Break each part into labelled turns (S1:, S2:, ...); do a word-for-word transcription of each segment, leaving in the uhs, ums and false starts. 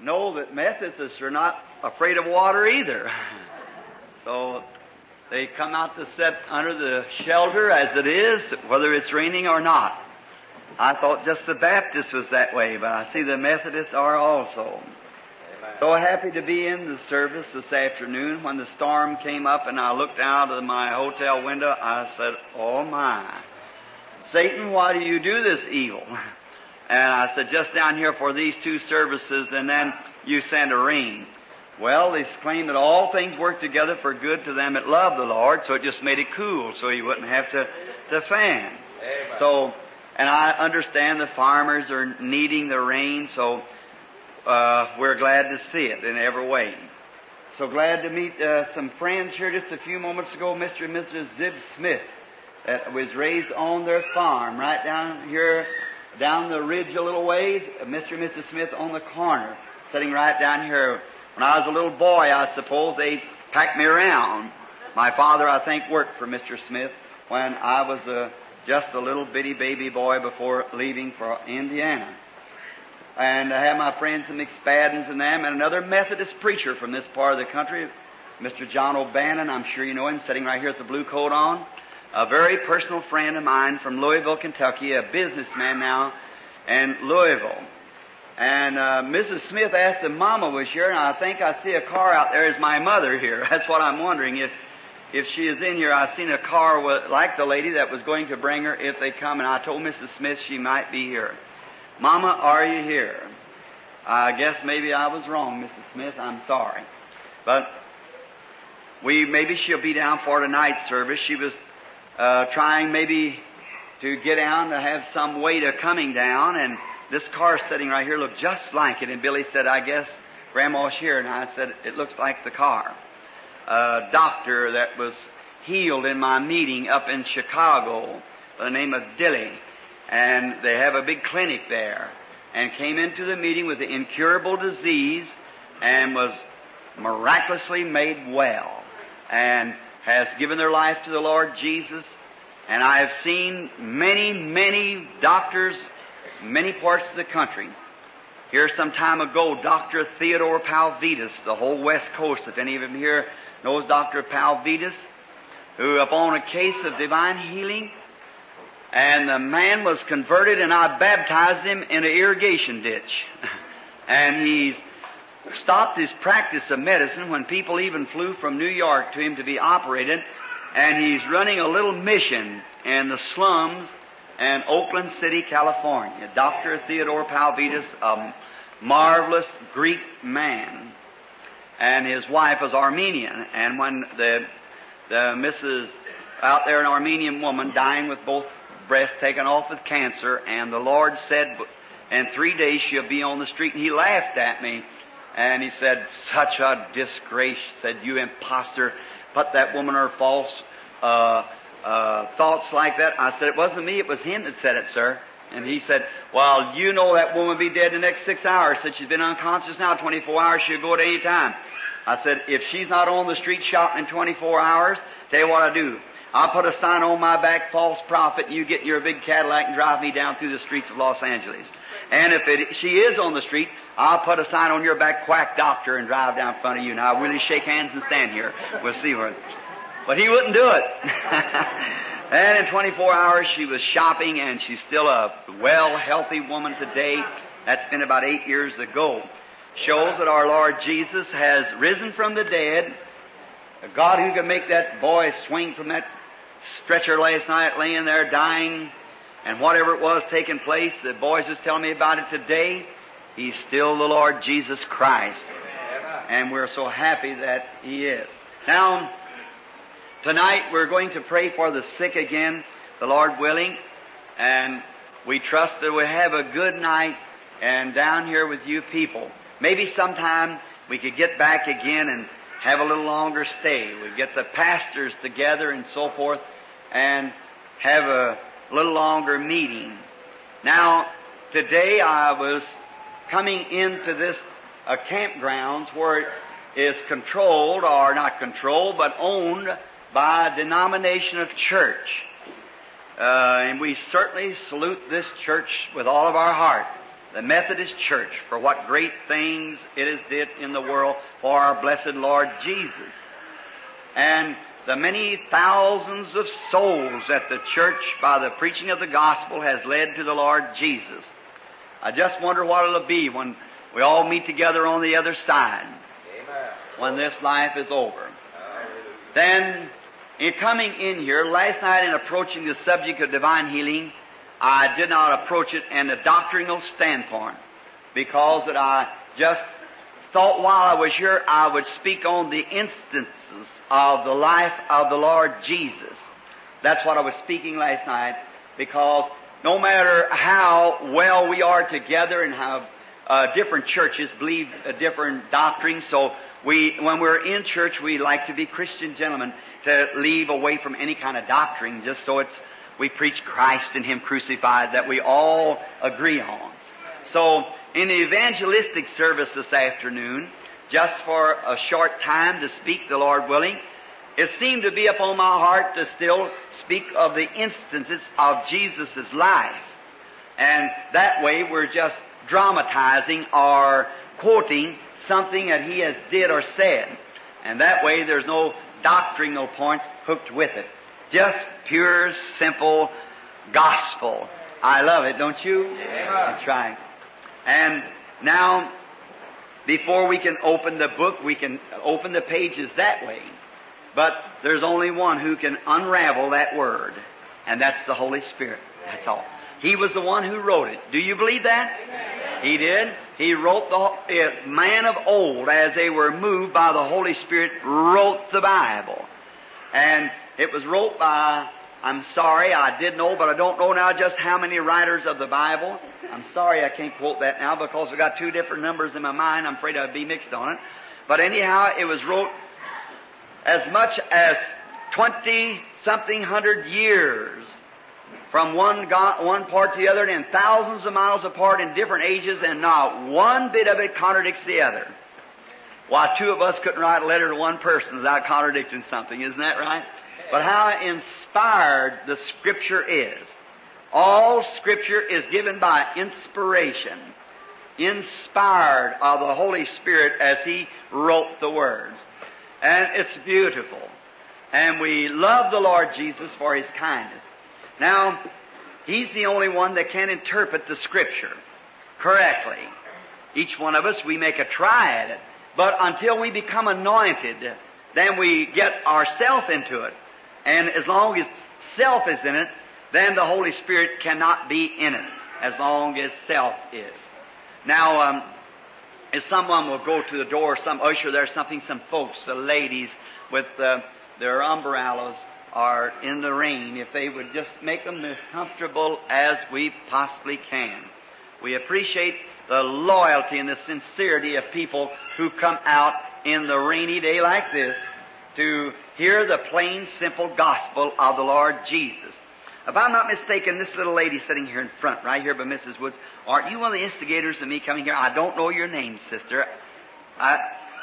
S1: know that Methodists are not afraid of water either. So they come out to sit under the shelter as it is, whether it's raining or not. I thought just the Baptists was that way, but I see the Methodists are also. Amen. So happy to be in the service this afternoon. When the storm came up and I looked out of my hotel window, I said, "Oh my, Satan, why do you do this evil?" And I said, "Just down here for these two services, and then you send a rain." Well, they claim that all things work together for good to them that love the Lord, so it just made it cool, so you wouldn't have to, to fan. Amen. So, and I understand the farmers are needing the rain, so uh, we're glad to see it in every way. So glad to meet uh, some friends here just a few moments ago, Mister and Missus Zib Smith, that was raised on their farm right down here, down the ridge a little ways. Mister and Missus Smith on the corner, sitting right down here. When I was a little boy, I suppose, they packed me around. My father, I think, worked for Mister Smith when I was a, just a little bitty baby boy before leaving for Indiana. And I have my friends the McSpaddens and them, and another Methodist preacher from this part of the country, Mister John O'Bannon. I'm sure you know him, sitting right here with the blue coat on. A very personal friend of mine from Louisville, Kentucky, a businessman now in Louisville. And uh, Missus Smith asked if Mama was here, and I think I see a car out there. Is my mother here? That's what I'm wondering. If if she is in here, I've seen a car with, like the lady that was going to bring her if they come, and I told Missus Smith she might be here. Mama, are you here? I guess maybe I was wrong, Missus Smith. I'm sorry. But we maybe she'll be down for tonight's service. She was uh, trying maybe to get down to have some way to coming down, and this car sitting right here looked just like it. And Billy said, "I guess Grandma's here." And I said, "It looks like the car." A doctor that was healed in my meeting up in Chicago by the name of Dilly. And they have a big clinic there. And came into the meeting with the incurable disease and was miraculously made well. And has given their life to the Lord Jesus. And I have seen many, many doctors many parts of the country. Here some time ago, Doctor Theodore Palvitas, the whole West Coast, if any of them here knows Doctor Palvitas, who upon a case of divine healing, and the man was converted, and I baptized him in an irrigation ditch. And he's stopped his practice of medicine when people even flew from New York to him to be operated, and he's running a little mission in the slums in Oakland City, California. Doctor Theodore Palvitas, a marvelous Greek man. And his wife was Armenian. And when the, the Missus out there, an Armenian woman, dying with both breasts taken off with cancer, and the Lord said, in three days she'll be on the street. And he laughed at me. And he said, "Such a disgrace," said, "you imposter, put that woman her false uh Uh, thoughts like that." I said, "It wasn't me, it was him that said it, sir." And he said, "Well, you know that woman will be dead in the next six hours. Said she's been unconscious now twenty-four hours. She'll go at any time." I said, "If she's not on the street shopping in twenty-four hours, tell you what I do. I'll put a sign on my back, false prophet, and you get in your big Cadillac and drive me down through the streets of Los Angeles. And if it, she is on the street, I'll put a sign on your back, quack doctor, and drive down in front of you. Now, I'll really shake hands and stand here. We'll see where." But he wouldn't do it. And in twenty-four hours she was shopping, and she's still a well, healthy woman today. That's been about eight years ago. Shows that our Lord Jesus has risen from the dead. A God who can make that boy swing from that stretcher last night, laying there dying, and whatever it was taking place, the boys is telling me about it today. He's still the Lord Jesus Christ. And we're so happy that He is. Now, tonight we're going to pray for the sick again, the Lord willing, and we trust that we'll have a good night and down here with you people. Maybe sometime we could get back again and have a little longer stay. We get the pastors together and so forth and have a little longer meeting. Now, today I was coming into this uh, campgrounds where it is controlled, or not controlled, but owned by a denomination of church. Uh, and we certainly salute this church with all of our heart. the Methodist Church for what great things it has did in the world for our blessed Lord Jesus. And the many thousands of souls that the church, by the preaching of the gospel, has led to the Lord Jesus. I just wonder what it'll be when we all meet together on the other side, Amen. When this life is over. Then, in coming in here, last night in approaching the subject of divine healing, I did not approach it in a doctrinal standpoint, because that I just thought while I was here I would speak on the instances of the life of the Lord Jesus. That's what I was speaking last night, because no matter how well we are together and how uh, different churches believe uh, different doctrines, so we, when we're in church, we like to be Christian gentlemen, to leave away from any kind of doctrine, just so it's we preach Christ and Him crucified, that we all agree on. So, in the evangelistic service this afternoon, just for a short time to speak, the Lord willing, it seemed to be upon my heart to still speak of the instances of Jesus' life. And that way we're just dramatizing or quoting something that He has did or said. And that way there's no doctrinal points hooked with it. Just pure, simple gospel. I love it, don't you? Yeah. That's right. And now, before we can open the book, we can open the pages that way. But there's only one who can unravel that Word, and that's the Holy Spirit. That's all. He was the one who wrote it. Do you believe that? Amen. He did. He wrote the uh, man of old, as they were moved by the Holy Spirit, wrote the Bible. And it was wrote by, I'm sorry, I did know, but I don't know now just how many writers of the Bible. I'm sorry I can't quote that now, because I've got two different numbers in my mind. I'm afraid I'd be mixed on it. But anyhow, it was wrote as much as twenty-something hundred years from one, God, one part to the other, and thousands of miles apart in different ages, and not one bit of it contradicts the other. Why, two of us couldn't write a letter to one person without contradicting something. Isn't that right? But how inspired the Scripture is. All Scripture is given by inspiration, inspired of the Holy Spirit as He wrote the words. And it's beautiful. And we love the Lord Jesus for His kindness. Now, He's the only one that can interpret the Scripture correctly. Each one of us, we make a try at it. But until we become anointed, then we get ourself into it. And as long as self is in it, then the Holy Spirit cannot be in it, as long as self is. Now, um, if someone will go to the door, some usher there, something, some folks, the ladies with uh, their umbrellas are in the rain, if they would just make them as comfortable as we possibly can. We appreciate the loyalty and the sincerity of people who come out in the rainy day like this to hear the plain, simple gospel of the Lord Jesus. If I'm not mistaken, this little lady sitting here in front, right here by Missus Woods, aren't you one of the instigators of me coming here? I don't know your name, sister. I,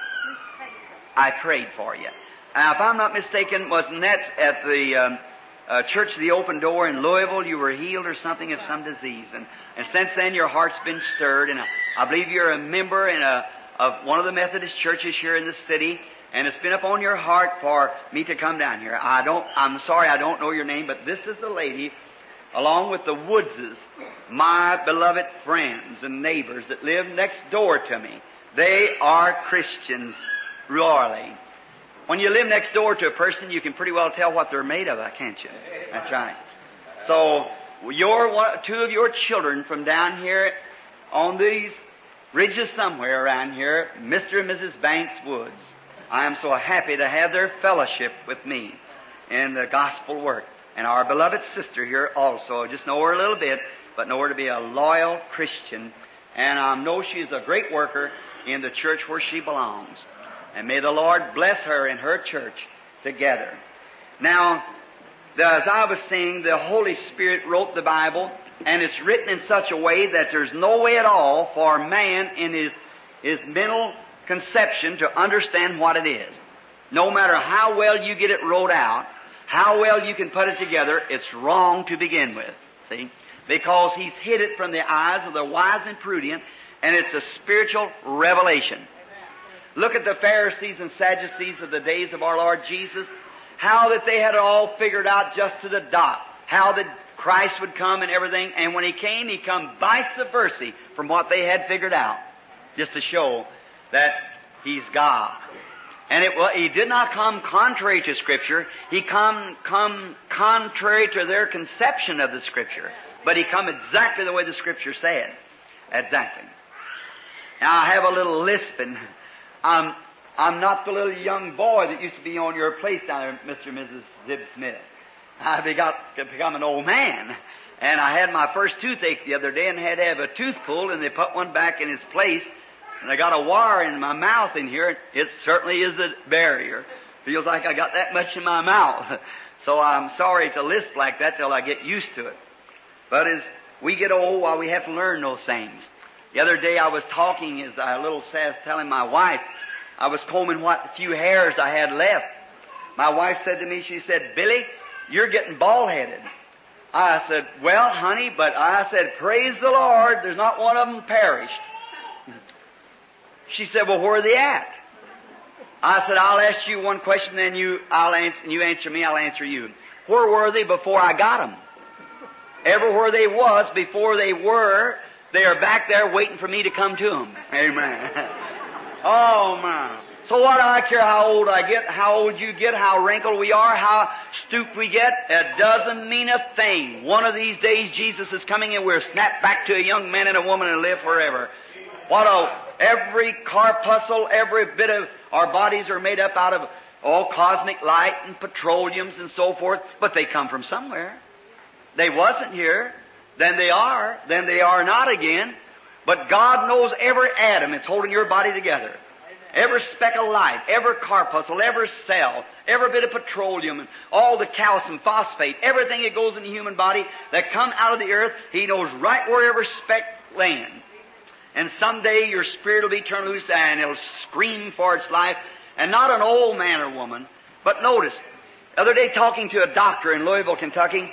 S1: I prayed for you. Now, if I'm not mistaken, wasn't that at the um, uh, Church of the Open Door in Louisville? You were healed or something of some disease. And, and since then, your heart's been stirred. And I, I believe you're a member in a, of one of the Methodist churches here in the city. And it's been upon your heart for me to come down here. I don't, I'm sorry I don't know your name, but this is the lady, along with the Woodses, my beloved friends and neighbors that live next door to me. They are Christians, royally. When you live next door to a person, you can pretty well tell what they're made of, can't you? That's right. So, your one, two of your children from down here on these ridges somewhere around here, Mister and Missus Banks Woods, I am so happy to have their fellowship with me in the gospel work. And our beloved sister here also. Just know her a little bit, but know her to be a loyal Christian. And I know she's a great worker in the church where she belongs. And may the Lord bless her and her church together. Now, as I was saying, the Holy Spirit wrote the Bible, and it's written in such a way that there's no way at all for man in his, his mental conception to understand what it is. No matter how well you get it wrote out, how well you can put it together, it's wrong to begin with. See? because He's hid it from the eyes of the wise and prudent, and it's a spiritual revelation. Look at the Pharisees and Sadducees of the days of our Lord Jesus, how that they had it all figured out just to the dot, how that Christ would come and everything, and when He came, He come vice versa from what they had figured out, just to show that He's God. And it, well, He did not come contrary to Scripture. He come, come contrary to their conception of the Scripture. But He come exactly the way the Scripture said. Exactly. Now, I have a little lisp, and I'm, I'm not the little young boy that used to be on your place down there, Mister and Missus Zib Smith. I've got, become an old man. And I had my first toothache the other day and had to have a tooth pulled, and they put one back in its place. And I got a wire in my mouth in here. It certainly is a barrier. Feels like I got that much in my mouth. So I'm sorry to lisp like that till I get used to it. But as we get old, well, we have to learn those things. The other day I was talking, as a little sad, telling my wife, I was combing what few hairs I had left. My wife said to me, she said, "Billy, you're getting bald-headed." I said, "Well, honey," but I said, "Praise the Lord, there's not one of them perished." She said, "Well, where are they at?" I said, "I'll ask you one question, then you, I'll answer, and you answer me, I'll answer you. Where were they before I got them?" Everywhere they was before they were, they are back there waiting for me to come to them. Amen. Oh, my. So what do I care how old I get, how old you get, how wrinkled we are, how stooped we get? It doesn't mean a thing. One of these days Jesus is coming and we're snapped back to a young man and a woman and live forever. What a, every corpuscle, every bit of our bodies are made up out of all cosmic light and petroleums and so forth, but they come from somewhere. They wasn't here, then they are, then they are not again. But God knows every atom that's holding your body together. Every speck of light, every corpuscle, every cell, every bit of petroleum, and all the calcium, phosphate, everything that goes in the human body that come out of the earth, He knows right where every speck lands. And someday your spirit will be turned loose and it'll scream for its life. And not an old man or woman, but notice, the other day talking to a doctor in Louisville, Kentucky,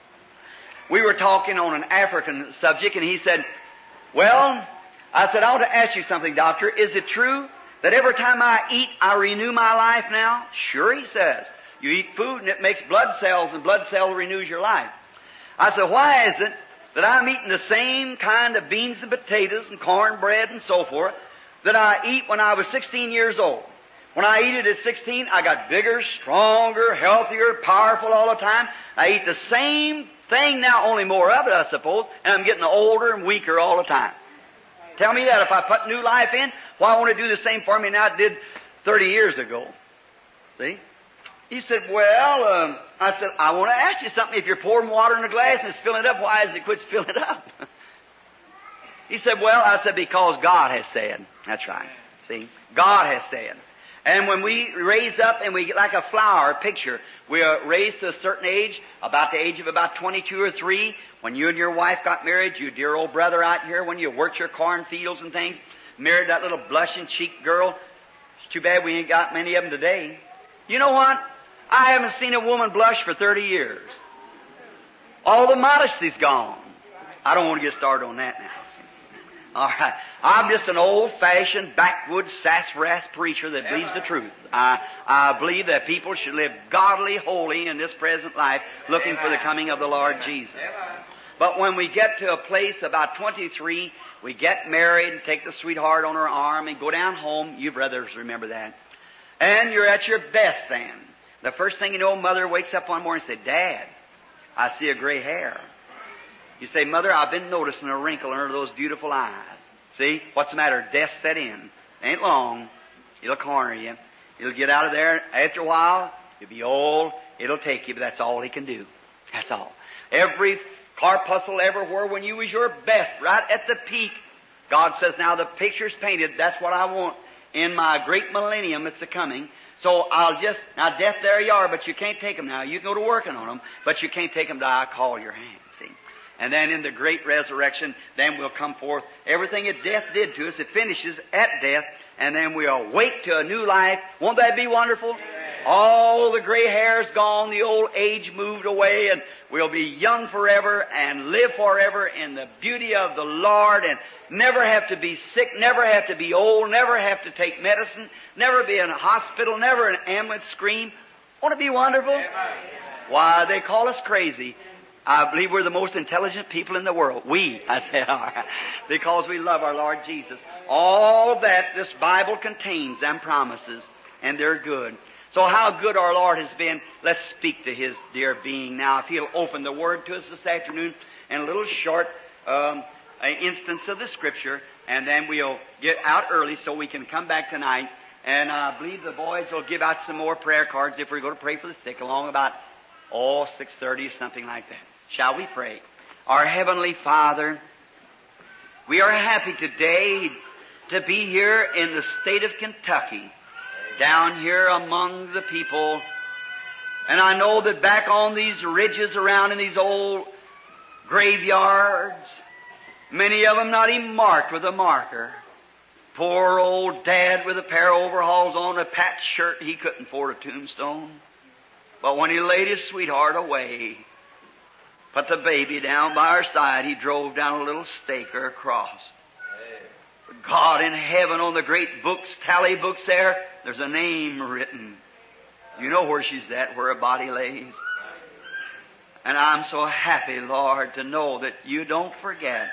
S1: we were talking on an African subject, and he said, "Well," I said, "I want to ask you something, doctor. Is it true that every time I eat, I renew my life now?" "Sure," he says. "You eat food and it makes blood cells, and blood cells renews your life." I said, "Why is it that I'm eating the same kind of beans and potatoes and cornbread and so forth that I eat when I was sixteen years old? When I eat it at sixteen, I got bigger, stronger, healthier, powerful all the time. I eat the same thing now, only more of it, I suppose, and I'm getting older and weaker all the time. Tell me that if I put new life in, why won't it do the same for me now it did thirty years ago?" See? He said, "Well," um, I said, "I want to ask you something. If you're pouring water in a glass and it's filling it up, why does it quit filling it up?" He said, "Well," I said, "because God has said." That's right. See? God has said. And when we raise up and we get like a flower, a picture, we are raised to a certain age, about the age of about twenty-two or three, when you and your wife got married, you dear old brother out here, when you worked your cornfields and things, married that little blushing cheek girl. It's too bad we ain't got many of them today. You know what? I haven't seen a woman blush for thirty years. All the modesty's gone. I don't want to get started on that now. All right. I'm just an old-fashioned, backwoods, sassafras preacher that believes the truth. I, I believe that people should live godly, holy in this present life, looking for the coming of the Lord Jesus. But when we get to a place about twenty-three, we get married and take the sweetheart on our arm and go down home. You brothers remember that. And you're at your best then. The first thing you know, Mother wakes up one morning and says, "Dad, I see a gray hair." You say, "Mother, I've been noticing a wrinkle under those beautiful eyes." See? What's the matter? Death set in. Ain't long. It'll corner you. It'll get out of there. After a while, you'll be old. It'll take you, but that's all He can do. That's all. Every corpuscle everywhere, when you was your best, right at the peak, God says, "Now the picture's painted. That's what I want in my great millennium that's a-coming. So I'll just, now death, there you are, but you can't take them now. You can go to working on them, but you can't take them till I call your hand." See? And then in the great resurrection, then we'll come forth. Everything that death did to us, it finishes at death, and then we'll awake to a new life. Won't that be wonderful? All the gray hair's gone, the old age moved away, and we'll be young forever and live forever in the beauty of the Lord and never have to be sick, never have to be old, never have to take medicine, never be in a hospital, never an ambulance scream. Won't it be wonderful? Amen. Why, they call us crazy. I believe we're the most intelligent people in the world. We, I say, are, because we love our Lord Jesus. All that this Bible contains, them promises, and they're good. So how good our Lord has been, let's speak to His dear being now. If He'll open the Word to us this afternoon in a little short um, instance of the Scripture, and then we'll get out early so we can come back tonight. And I believe the boys will give out some more prayer cards if we're going to pray for the sick along about, oh, six thirty or something like that. Shall we pray? Our Heavenly Father, we are happy today to be here in the state of Kentucky, down here among the people. And I know that back on these ridges around in these old graveyards, many of them not even marked with a marker. Poor old Dad with a pair of overalls on, a patched shirt, he couldn't afford a tombstone. But when he laid his sweetheart away, put the baby down by her side, he drove down a little stake or a cross. God in heaven, on the great books, tally books there, there's a name written. You know where she's at, where her body lays. And I'm so happy, Lord, to know that you don't forget.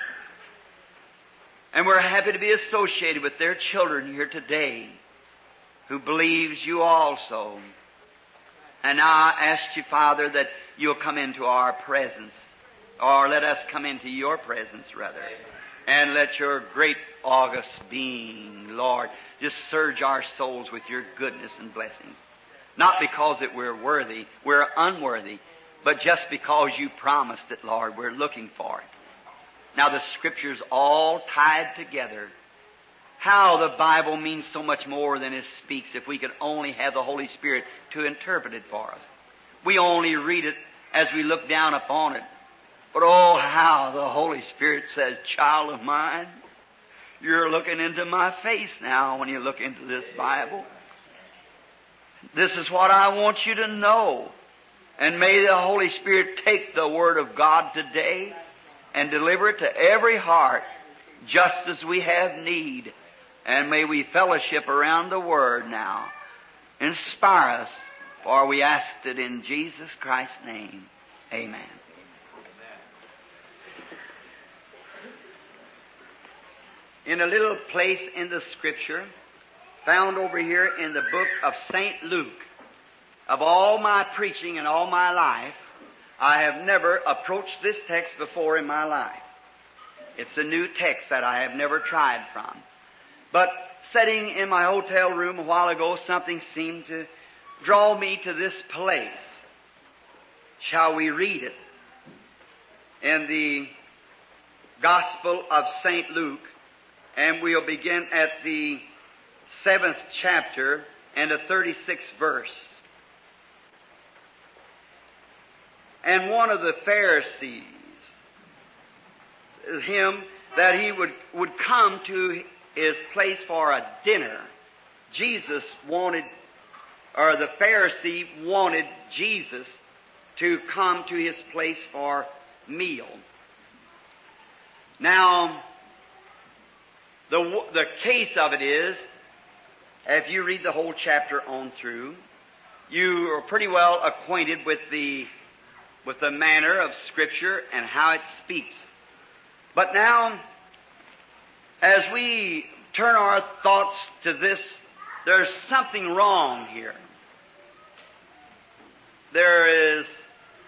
S1: And we're happy to be associated with their children here today who believes you also. And now I ask you, Father, that you'll come into our presence, or let us come into your presence, rather. And let your great august being, Lord, just surge our souls with your goodness and blessings. Not because that we're worthy, we're unworthy, but just because you promised it, Lord, we're looking for it. Now the Scripture's all tied together. How the Bible means so much more than it speaks if we could only have the Holy Spirit to interpret it for us. We only read it as we look down upon it. But oh, how the Holy Spirit says, child of mine, you're looking into my face now when you look into this Bible. This is what I want you to know. And may the Holy Spirit take the Word of God today and deliver it to every heart just as we have need. And may we fellowship around the Word now. Inspire us, for we asked it in Jesus Christ's name. Amen. In a little place in the Scripture, found over here in the book of Saint Luke, of all my preaching and all my life, I have never approached this text before in my life. It's a new text that I have never tried from. But sitting in my hotel room a while ago, something seemed to draw me to this place. Shall we read it? In the Gospel of Saint Luke, and we'll begin at the seventh chapter and the thirty-sixth verse. And one of the Pharisees, him that he would, would come to his place for a dinner. Jesus wanted, or the Pharisee wanted Jesus to come to his place for meal. Now, the, the case of it is, if you read the whole chapter on through, you are pretty well acquainted with the, with the manner of Scripture and how it speaks. But now, as we turn our thoughts to this, there's something wrong here. There is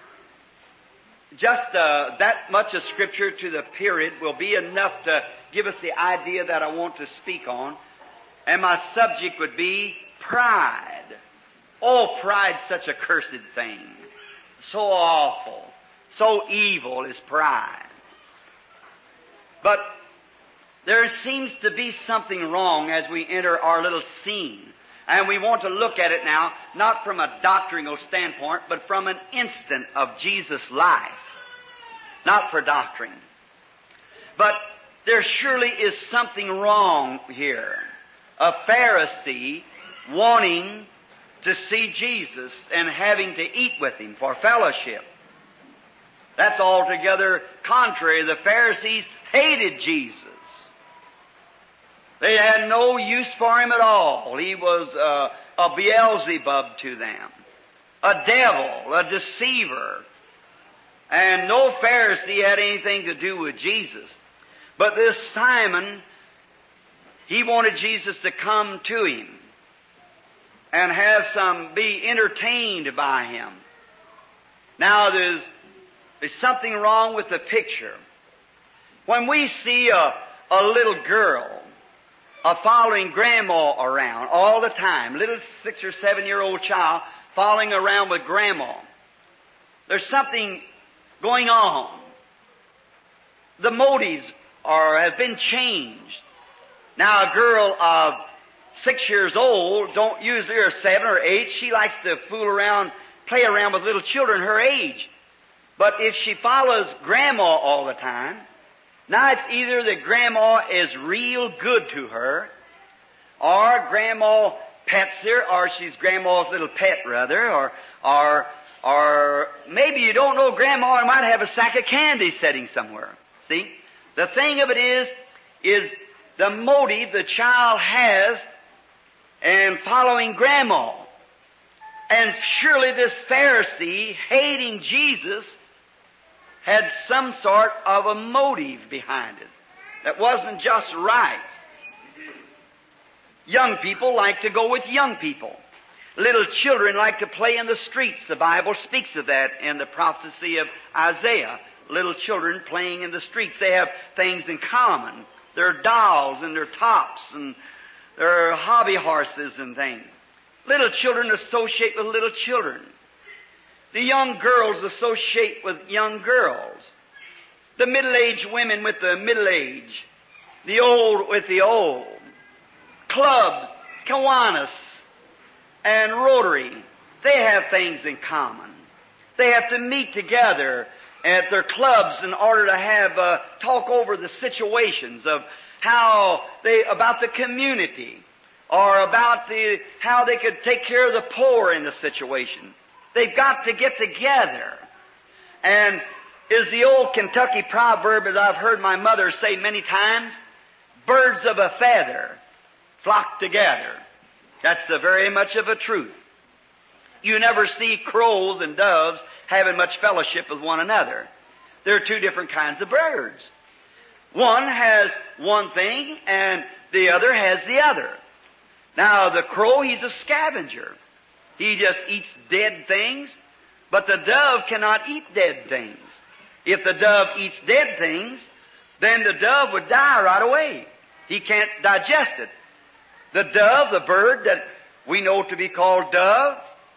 S1: just uh, that much of Scripture to the period will be enough to give us the idea that I want to speak on. And my subject would be pride. Oh, pride's such a cursed thing. So awful. So evil is pride. But there seems to be something wrong as we enter our little scene. And we want to look at it now, not from a doctrinal standpoint, but from an instant of Jesus' life. Not for doctrine. But there surely is something wrong here. A Pharisee wanting to see Jesus and having to eat with Him for fellowship. That's altogether contrary. The Pharisees hated Jesus. They had no use for Him at all. He was uh, a Beelzebub to them, a devil, a deceiver. And no Pharisee had anything to do with Jesus. But this Simon, he wanted Jesus to come to him and have some, be entertained by Him. Now there's, there's something wrong with the picture. When we see a, a little girl a following grandma around all the time, little six or seven year old child following around with grandma, there's something going on. The motives are, have been changed. Now a girl of six years old, don't usually, or seven or eight, she likes to fool around, play around with little children her age. But if she follows grandma all the time, now it's either that grandma is real good to her, or grandma pets her, or she's grandma's little pet rather, or, or, or maybe you don't know grandma and might have a sack of candy sitting somewhere. See? The thing of it is, is the motive the child has in following grandma. And surely this Pharisee, hating Jesus, had some sort of a motive behind it that wasn't just right. Young people like to go with young people. Little children like to play in the streets. The Bible speaks of that in the prophecy of Isaiah. Little children playing in the streets. They have things in common. Their dolls and their tops and their hobby horses and things. Little children associate with little children. The young girls associate with young girls. The middle-aged women with the middle-aged. The old with the old. Clubs, Kiwanis, and Rotary, they have things in common. They have to meet together at their clubs in order to have uh, talk over the situations of how they, about the community, or about the how they could take care of the poor in the situation. They've got to get together. And is the old Kentucky proverb, as I've heard my mother say many times, birds of a feather flock together. That's a very much of a truth. You never see crows and doves having much fellowship with one another. They're two different kinds of birds. One has one thing and the other has the other. Now the crow, he's a scavenger. He just eats dead things, but the dove cannot eat dead things. If the dove eats dead things, then the dove would die right away. He can't digest it. The dove, the bird that we know to be called dove,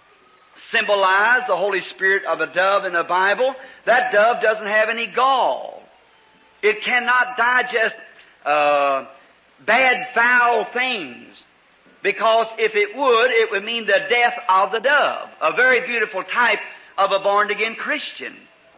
S1: symbolize the Holy Spirit of a dove in the Bible. That dove doesn't have any gall. It cannot digest uh, bad, foul things. Because if it would, it would mean the death of the dove. A very beautiful type of a born-again Christian.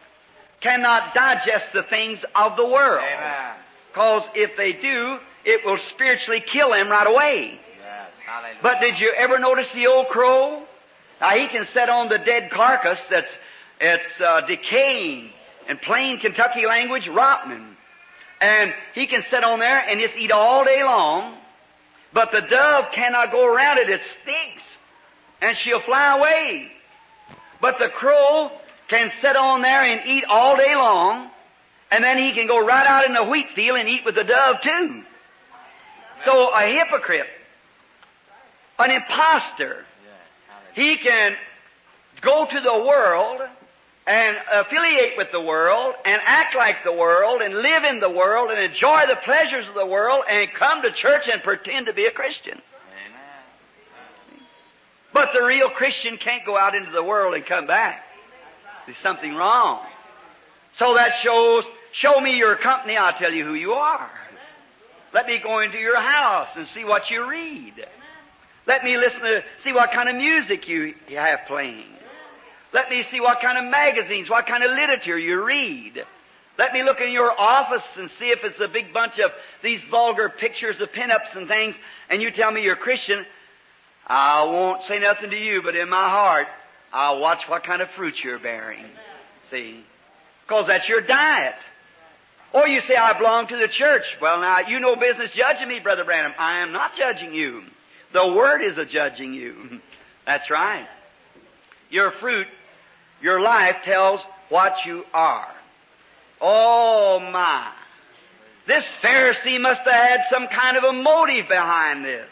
S1: Cannot digest the things of the world.
S2: Amen.
S1: Because if they do, it will spiritually kill them right away.
S2: Yes. Hallelujah.
S1: But did you ever notice the old crow? Now he can sit on the dead carcass that's it's uh, decaying, in plain Kentucky language, rotting. And he can sit on there and just eat all day long. But the dove cannot go around it. It stinks. And she'll fly away. But the crow can sit on there and eat all day long. And then he can go right out in the wheat field and eat with the dove too. So a hypocrite, an imposter, he can go to the world and affiliate with the world and act like the world and live in the world and enjoy the pleasures of the world and come to church and pretend to be a Christian.
S2: Amen.
S1: But the real Christian can't go out into the world and come back. There's something wrong. So that shows, show me your company, I'll tell you who you are. Let me go into your house and see what you read. Let me listen to, see what kind of music you, you have playing. Let me see what kind of magazines, what kind of literature you read. Let me look in your office and see if it's a big bunch of these vulgar pictures of pinups and things, and you tell me you're a Christian. I won't say nothing to you, but in my heart, I'll watch what kind of fruit you're bearing. See? Because that's your diet. Or you say, I belong to the church. Well, now, you no business judging me, Brother Branham. I am not judging you. The Word is a judging you. That's right. Your fruit, your life tells what you are. Oh, my. This Pharisee must have had some kind of a motive behind this.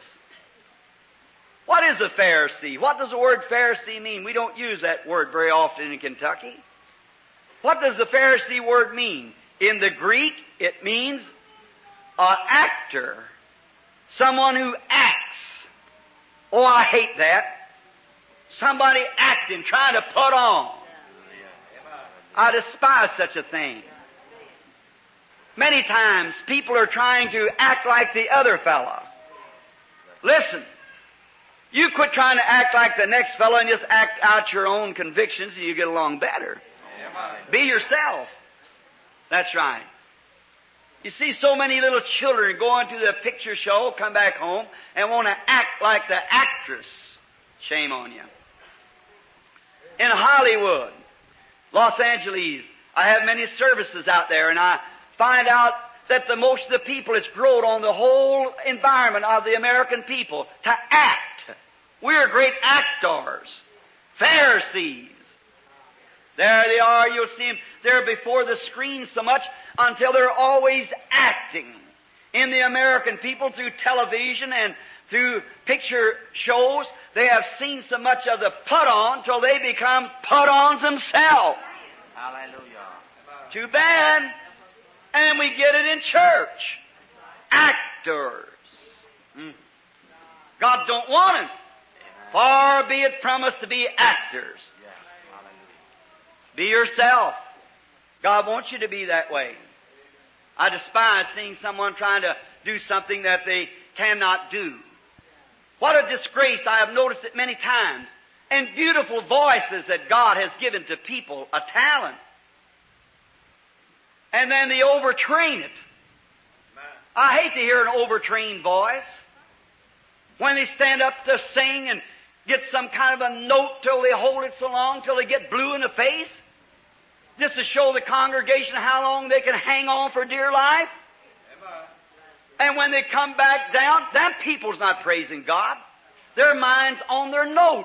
S1: What is a Pharisee? What does the word Pharisee mean? We don't use that word very often in Kentucky. What does the Pharisee word mean? In the Greek, it means an actor. Someone who acts. Oh, I hate that. Somebody acting, trying to put on. I despise such a thing. Many times, people are trying to act like the other fella. Listen. You quit trying to act like the next fellow and just act out your own convictions and you get along better. Be yourself. That's right. You see so many little children going to the picture show, come back home, and want to act like the actress. Shame on you. In Hollywood, Los Angeles, I have many services out there, and I find out that the most of the people has grown on the whole environment of the American people to act. We're great actors, Pharisees. There they are, you'll see them. They're before the screen so much until they're always acting. In the American people, through television and through picture shows, they have seen so much of the put-on till they become put-ons themselves. Hallelujah. Too bad. And we get it in church. Actors. Mm. God don't want it. Far be it from us to be actors. Be yourself. God wants you to be that way. I despise seeing someone trying to do something that they cannot do. What a disgrace. I have noticed it many times. And beautiful voices that God has given to people, a talent. And then they overtrain it. I hate to hear an overtrained voice. When they stand up to sing and get some kind of a note till they hold it so long till they get blue in the face, just to show the congregation how long they can hang on for dear life. And when they come back down, that people's not praising God. Their mind's on their note.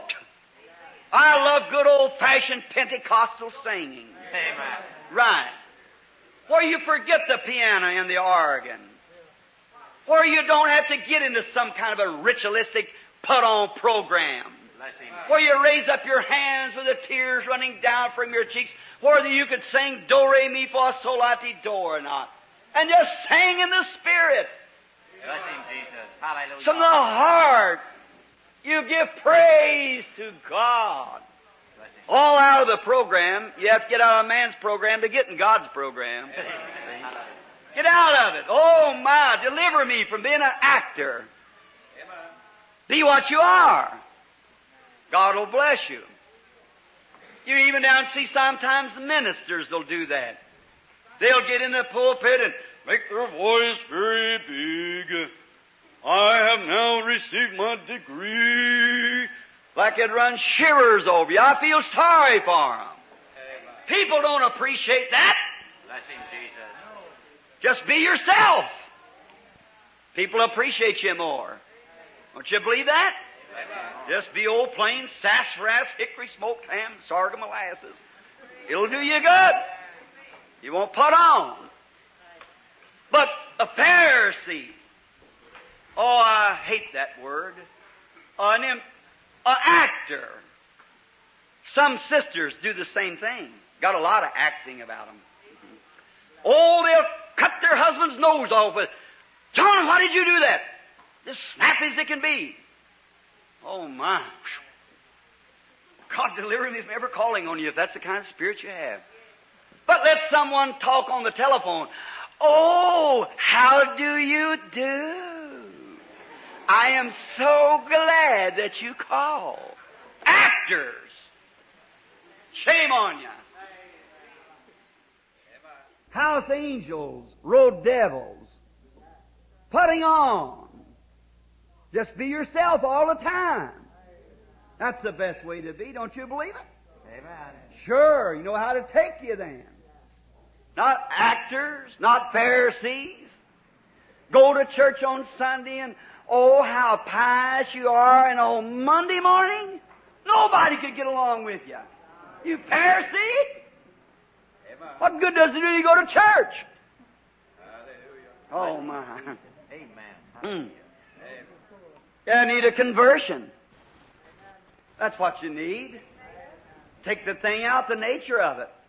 S1: I love good old-fashioned Pentecostal singing. Amen. Right. Where you forget the piano and the organ. Where you don't have to get into some kind of a ritualistic put-on program. Where you raise up your hands with the tears running down from your cheeks. Whether you could sing do, re, mi, fa, sol, la, ti, do or not. And just sing in the Spirit.
S2: Blessing Jesus. Hallelujah.
S1: From the heart, you give praise to God. All out of the program. You have to get out of man's program to get in God's program. Get out of it. Oh my, deliver me from being an actor. Be what you are. God will bless you. You even down see sometimes the ministers will do that. They'll get in the pulpit and make their voice very big. I have now received my degree. Like it runs shivers over you. I feel sorry for them. People don't appreciate that.
S2: Blessing Jesus.
S1: Just be yourself. People appreciate you more. Don't you believe that? Just be old plain sassafras, hickory, smoked ham, sorghum, molasses. It'll do you good. You won't put on. But a Pharisee, oh, I hate that word. An, an actor. Some sisters do the same thing. Got a lot of acting about them. Oh, they'll cut their husband's nose off with, John, why did you do that? As snappy as it can be. Oh, my. God deliver me from ever calling on you if that's the kind of spirit you have. But let someone talk on the telephone. Oh, how do you do? I am so glad that you called. Actors. Shame on you. House angels rode devils. Putting on. Just be yourself all the time. That's the best way to be. Don't you believe it?
S2: Amen.
S1: Sure, you know how to take you then. Not actors, not Pharisees. Go to church on Sunday and, oh, how pious you are, and on Monday morning, nobody could get along with you. You Pharisee? Amen. What good does it do you go to church? Hallelujah. Oh, my.
S2: Amen.
S1: Mm. You need a conversion. That's what you need. Take the thing out, the nature of it.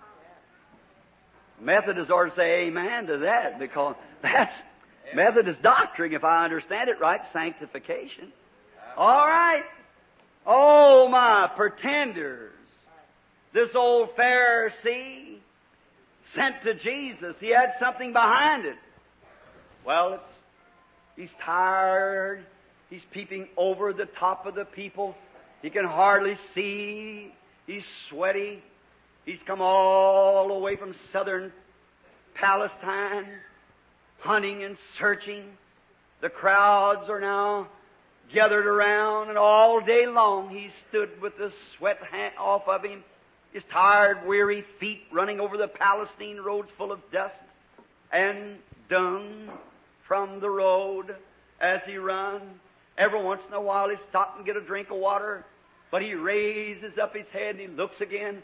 S1: Methodists ought to say amen to that, because that's Methodist doctrine, if I understand it right, sanctification. All right. Oh, my pretenders. This old Pharisee sent to Jesus. He had something behind it. Well, it's, he's tired. He's peeping over the top of the people. He can hardly see. He's sweaty. He's come all the way from southern Palestine, hunting and searching. The crowds are now gathered around, and all day long he stood with the sweat off of him, his tired, weary feet running over the Palestine roads full of dust and dung from the road as he run. Every once in a while he stops and get a drink of water, but he raises up his head and he looks again,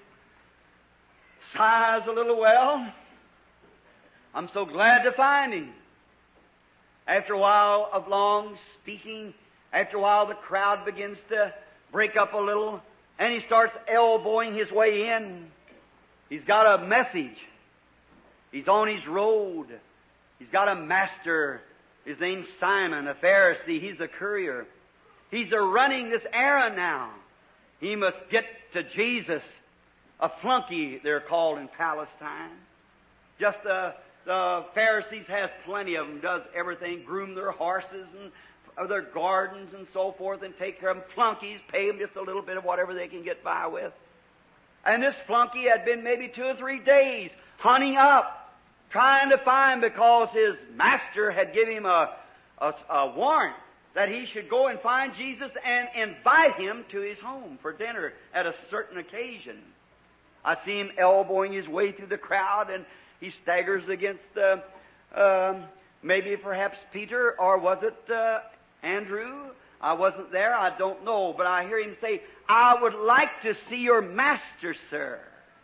S1: sighs a little. Well, I'm so glad to find him. After a while of long speaking, after a while the crowd begins to break up a little, and he starts elbowing his way in. He's got a message. He's on his road. He's got a master. His name's Simon, a Pharisee. He's a courier. He's a running this errand now. He must get to Jesus. A flunky, they're called in Palestine. Just the, the Pharisees has plenty of them, does everything, groom their horses and their gardens and so forth, and take care of them. Flunkies, pay them just a little bit of whatever they can get by with. And this flunky had been maybe two or three days hunting up, trying to find, because his master had given him a, a, a warrant that he should go and find Jesus and invite him to his home for dinner at a certain occasion. I see him elbowing his way through the crowd, and he staggers against uh, um, maybe perhaps Peter, or was it uh, Andrew? I wasn't there, I don't know, but I hear him say, "I would like to see your master, sir."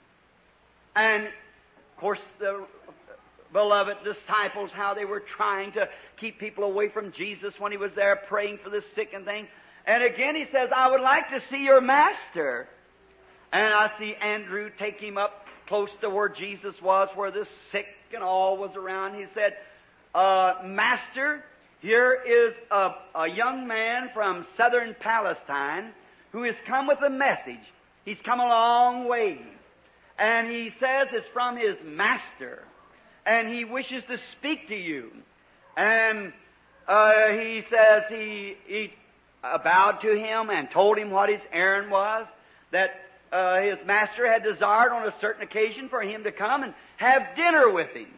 S1: And, of course, the beloved disciples, how they were trying to keep people away from Jesus when he was there praying for the sick and things. And again he says, "I would like to see your master." And I see Andrew take him up close to where Jesus was, where the sick and all was around. He said, uh, "Master, here is a, a young man from southern Palestine who has come with a message. He's come a long way. And he says it's from his master. And he wishes to speak to you." And uh, he says he, he uh, bowed to him and told him what his errand was, that uh, his master had desired on a certain occasion for him to come and have dinner with him.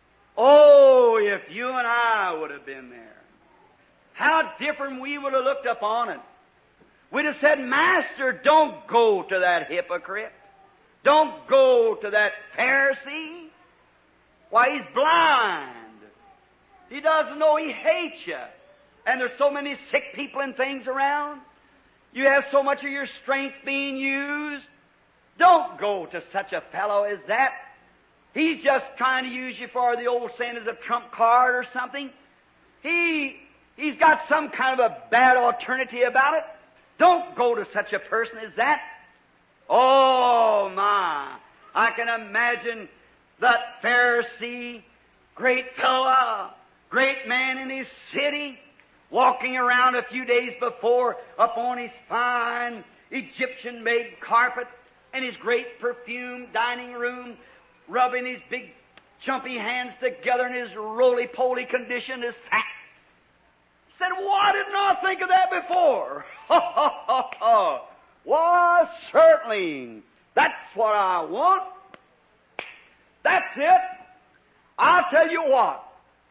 S1: Oh, if you and I would have been there, how different we would have looked upon it. We'd have said, "Master, don't go to that hypocrite. Don't go to that Pharisee. Why, he's blind. He doesn't know he hates you. And there's so many sick people and things around. You have so much of your strength being used. Don't go to such a fellow as that. He's just trying to use you for the old saying as a trump card or something. He, he's got some kind of a bad alternative about it. Don't go to such a person as that." Oh, my. I can imagine that Pharisee, great fellow, great man in his city, walking around a few days before upon his fine Egyptian-made carpet and his great perfumed dining room, rubbing his big jumpy hands together in his roly-poly condition, his fat. He said, "Why didn't I think of that before?" Ha, ha, ha, ha. Why, certainly, that's what I want. That's it. I'll tell you what.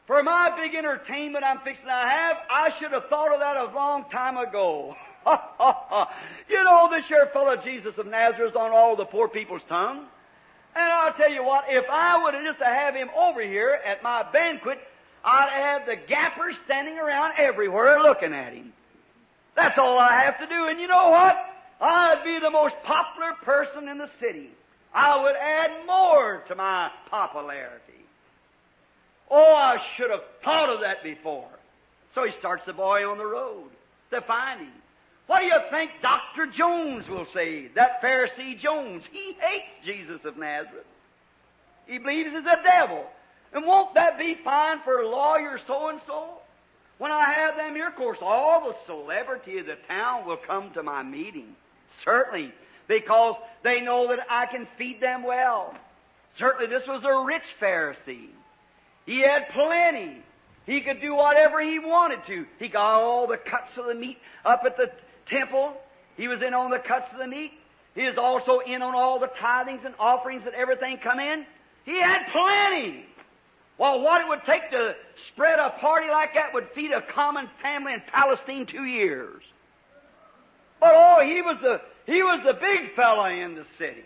S1: For my big entertainment I'm fixing to have, I should have thought of that a long time ago. You know, this here fellow Jesus of Nazareth is on all the poor people's tongue. And I'll tell you what, if I would have just to have him over here at my banquet, I'd have the gappers standing around everywhere looking at him. That's all I have to do. And you know what? I'd be the most popular person in the city. I would add more to my popularity. Oh, I should have thought of that before. So he starts the boy on the road to find him. What do you think Doctor Jones will say? That Pharisee Jones. He hates Jesus of Nazareth. He believes he's a devil. And won't that be fine for lawyer so-and-so? When I have them here, of course, all the celebrity of the town will come to my meeting. Certainly, because they know that I can feed them well. Certainly, this was a rich Pharisee. He had plenty. He could do whatever he wanted to. He got all the cuts of the meat up at the temple. He was in on the cuts of the meat. He was also in on all the tithings and offerings that everything come in. He had plenty. Well, what it would take to spread a party like that would feed a common family in Palestine two years. But oh, he was a he was a big fella in the city.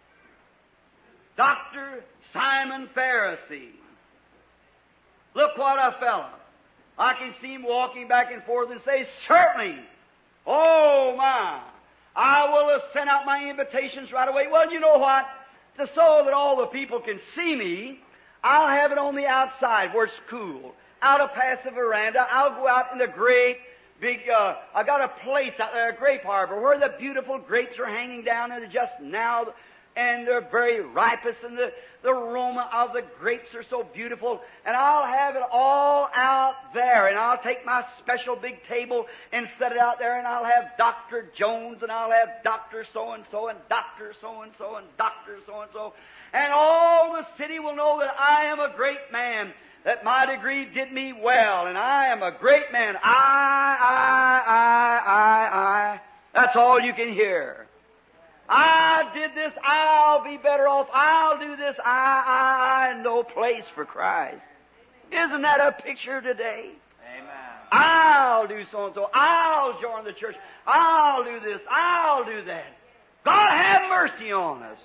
S1: Doctor Simon Pharisee. Look what a fella. I can see him walking back and forth and say, certainly, oh my, I will have sent out my invitations right away. Well, you know what? To so that all the people can see me, I'll have it on the outside where it's cool. Out of past the veranda, I'll go out in the great big, uh, I got a place out there, a grape harbor, where the beautiful grapes are hanging down there just now, and they're very ripest, and the, the aroma of the grapes are so beautiful, and I'll have it all out there, and I'll take my special big table and set it out there, and I'll have Doctor Jones, and I'll have Doctor so-and-so, and Doctor so-and-so, and Doctor so-and-so, and all the city will know that I am a great man, that my degree did me well, and I am a great man. I, I, I, I, I. That's all you can hear. I did this, I'll be better off, I'll do this, I, I, I, no place for Christ. Isn't that a picture today?
S2: Amen.
S1: I'll do so-and-so, I'll join the church, I'll do this, I'll do that. God have mercy on us.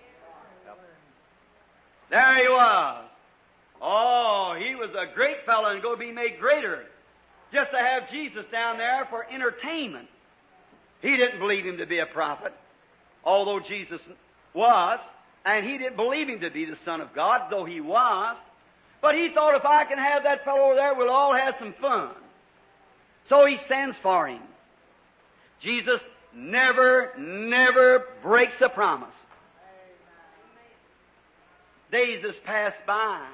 S1: There he was. Oh, he was a great fellow and going to be made greater. Just to have Jesus down there for entertainment. He didn't believe him to be a prophet, although Jesus was, and he didn't believe him to be the Son of God, though he was. But he thought, if I can have that fellow over there, we'll all have some fun. So he sends for him. Jesus never, never breaks a promise. Days has passed by.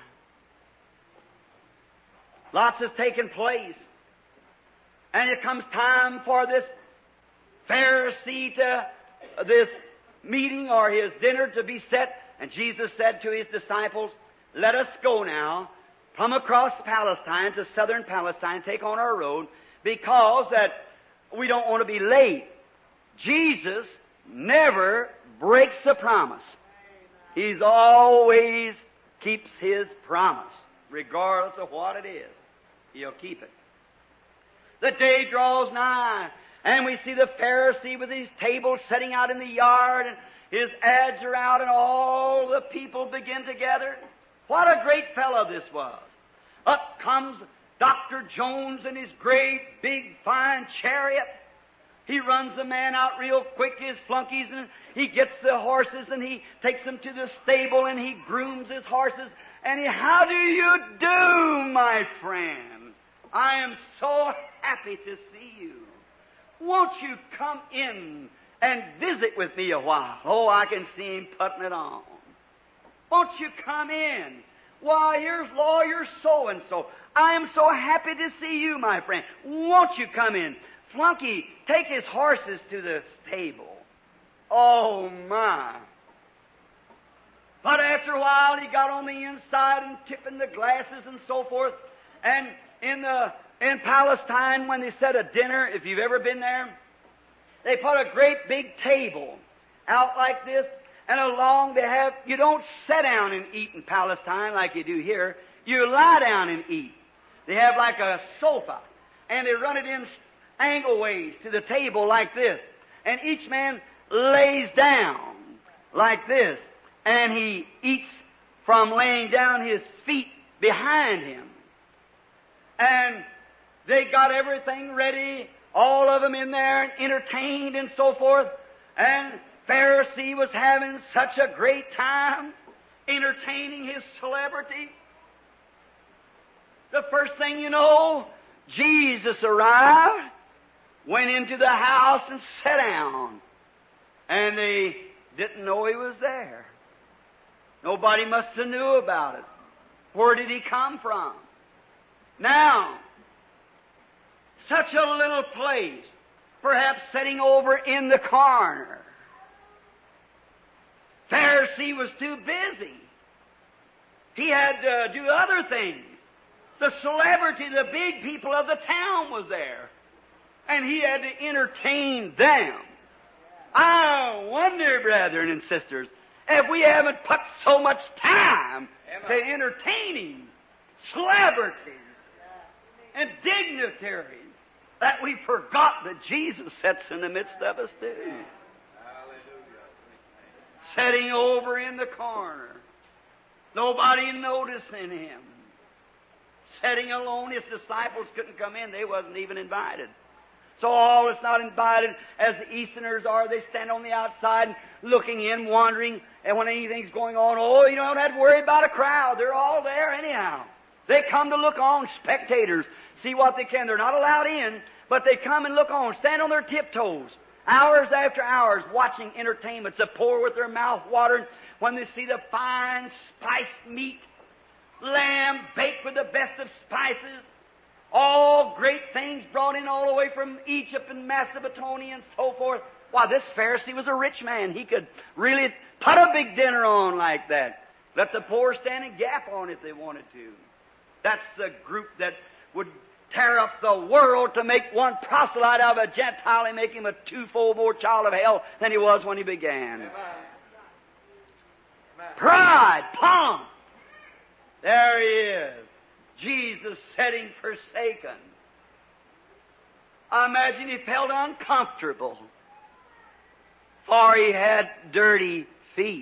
S1: Lots has taken place. And it comes time for this Pharisee to, this meeting or his dinner to be set. And Jesus said to his disciples, let us go now from across Palestine to southern Palestine, take on our road, because that we don't want to be late. Jesus never breaks a promise. He's always keeps His promise, regardless of what it is. He'll keep it. The day draws nigh, and we see the Pharisee with his table setting out in the yard, and his ads are out, and all the people begin to gather. What a great fellow this was. Up comes Doctor Jones in his great, big, fine chariot. He runs the man out real quick, his flunkies, and he gets the horses, and he takes them to the stable, and he grooms his horses. And he, how do you do, my friend? I am so happy to see you. Won't you come in and visit with me a while? Oh, I can see him putting it on. Won't you come in? Why, here's lawyer so-and-so. I am so happy to see you, my friend. Won't you come in? Flunky, take his horses to the stable. Oh, my. But after a while, he got on the inside and tipping the glasses and so forth. And in the in Palestine, when they set a dinner, if you've ever been there, they put a great big table out like this, and along they have, you don't sit down and eat in Palestine like you do here. You lie down and eat. They have like a sofa, and they run it in angle ways to the table like this. And each man lays down like this, and he eats from laying down his feet behind him. And they got everything ready, all of them in there, and entertained and so forth. And Pharisee was having such a great time entertaining his celebrity. The first thing you know, Jesus arrived, went into the house and sat down. And they didn't know He was there. Nobody must have knew about it. Where did He come from? Now, such a little place, perhaps sitting over in the corner. Pharisee was too busy. He had to do other things. The celebrity, the big people of the town was there. And he had to entertain them. I wonder, brethren and sisters, if we haven't put so much time to entertaining celebrities and dignitaries that we forgot that Jesus sits in the midst of us too. Sitting over in the corner. Nobody noticing Him. Sitting alone. His disciples couldn't come in. They wasn't even invited. So all that's not invited, as the Easterners are, they stand on the outside looking in, wondering, and when anything's going on, oh, you don't have to worry about a crowd. They're all there anyhow. They come to look on, spectators, see what they can. They're not allowed in, but they come and look on, stand on their tiptoes, hours after hours, watching entertainments, the poor with their mouth watering when they see the fine spiced meat, lamb baked with the best of spices, all great things brought in all the way from Egypt and Macedonia and so forth. Why, this Pharisee was a rich man. He could really put a big dinner on like that. Let the poor stand and gap on if they wanted to. That's the group that would tear up the world to make one proselyte out of a Gentile and make him a twofold more child of hell than he was when he began. Amen. Pride, pomp. There he is. Jesus sitting forsaken. I imagine he felt uncomfortable, for he had dirty feet.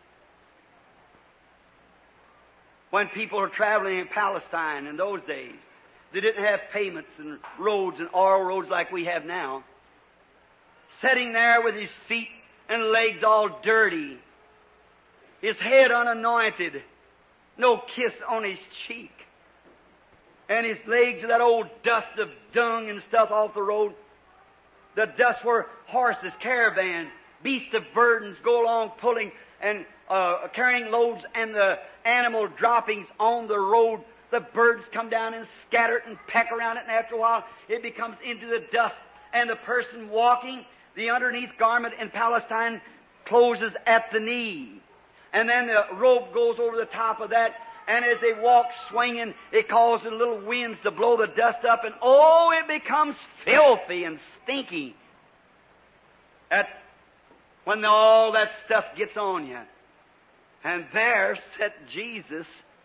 S1: When people were traveling in Palestine in those days, they didn't have pavements and roads and oil roads like we have now. Sitting there with his feet and legs all dirty, his head unanointed, no kiss on his cheek, and his legs with that old dust of dung and stuff off the road. The dust where horses, caravans, beasts of burdens go along pulling and uh, carrying loads, and the animal droppings on the road. The birds come down and scatter it and peck around it, and after a while it becomes into the dust. And the person walking, the underneath garment in Palestine closes at the knee. And then the robe goes over the top of that, and as they walk swinging, it causes little winds to blow the dust up, and oh, it becomes filthy and stinky at when all that stuff gets on you. And there sat Jesus.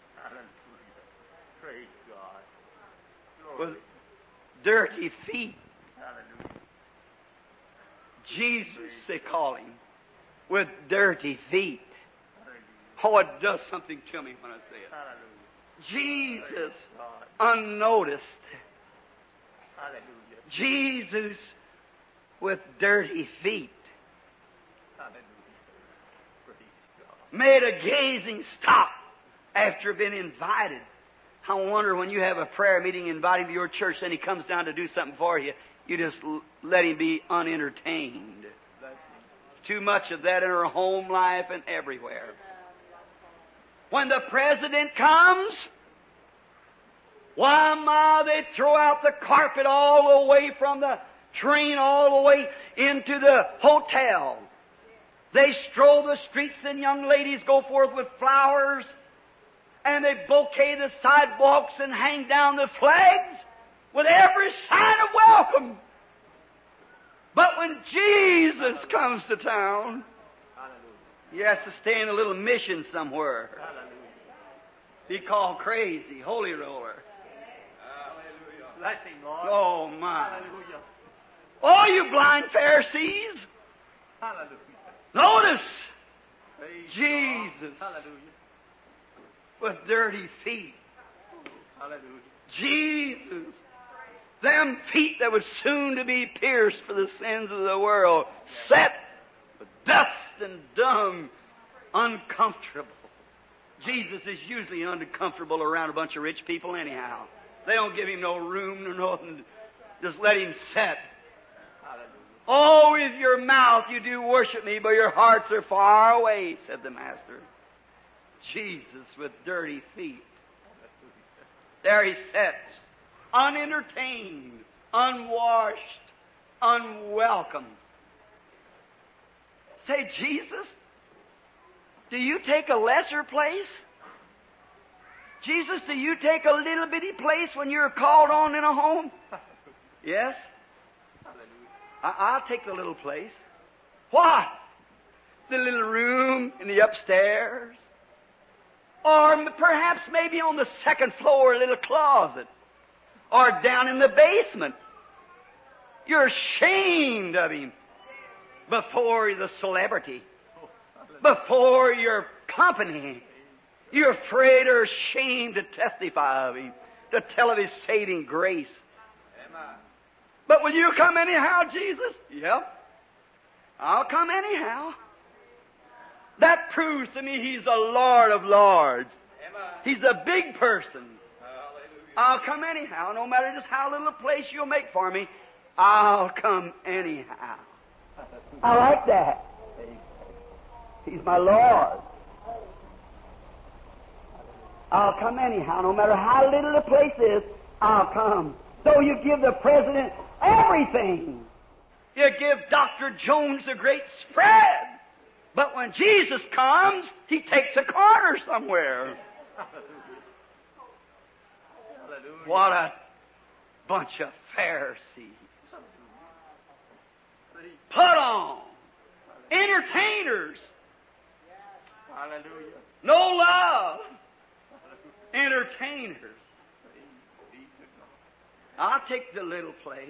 S2: Praise God.
S1: With dirty feet.
S2: Hallelujah.
S1: Jesus, they call Him, with dirty feet.
S2: Hallelujah.
S1: Oh, it does something to me when I say it.
S2: Hallelujah.
S1: Jesus,
S2: God.
S1: unnoticed.
S2: Hallelujah.
S1: Jesus with dirty feet.
S2: Hallelujah. Praise God.
S1: Made a gazing stop after being invited. I wonder when you have a prayer meeting inviting to your church, and He comes down to do something for you, you just let Him be unentertained. Too much of that in our home life and everywhere. When the president comes, why, ma, they throw out the carpet all the way from the train all the way into the hotel. They stroll the streets, and young ladies go forth with flowers, and they bouquet the sidewalks and hang down the flags with every sign of welcome. But when Jesus comes to town, He has to stay in a little mission somewhere. He called crazy, holy roller.
S2: Bless him, Lord.
S1: Oh, my.
S2: Hallelujah.
S1: Oh, you blind Pharisees.
S2: Hallelujah.
S1: Notice
S2: Praise
S1: Jesus
S2: God. Hallelujah.
S1: with dirty feet.
S2: Hallelujah.
S1: Jesus. Them feet that was soon to be pierced for the sins of the world, set with dust and dung, uncomfortable. Jesus is usually uncomfortable around a bunch of rich people anyhow. They don't give him no room or nothing. Just let him set.
S2: Hallelujah.
S1: Oh, with your mouth you do worship me, but your hearts are far away, said the Master. Jesus with dirty feet. There he sits, unentertained, unwashed, unwelcome. Say, Jesus, do you take a lesser place? Jesus, do you take a little bitty place when you're called on in a home? Yes?
S2: Hallelujah.
S1: I- I'll take the little place. What? The little room in the upstairs? Or m- perhaps maybe on the second floor, a little closet. Or down in the basement. You're ashamed of him before the celebrity, before your company. You're afraid or ashamed to testify of him, to tell of his saving grace.
S2: Amen.
S1: But will you come anyhow, Jesus? Yep. I'll come anyhow. That proves to me He's the Lord of Lords.
S2: Amen.
S1: He's a big person.
S2: Hallelujah.
S1: I'll come anyhow, no matter just how little a place you'll make for me. I'll come anyhow. I like that. He's my Lord. I'll come anyhow, no matter how little the place is, I'll come. So you give the president everything. You give Doctor Jones a great spread. But when Jesus comes, He takes a corner somewhere.
S2: Hallelujah.
S1: What a bunch of Pharisees. Put on. Entertainers.
S2: Hallelujah.
S1: No love. Entertainers. I'll take the little place.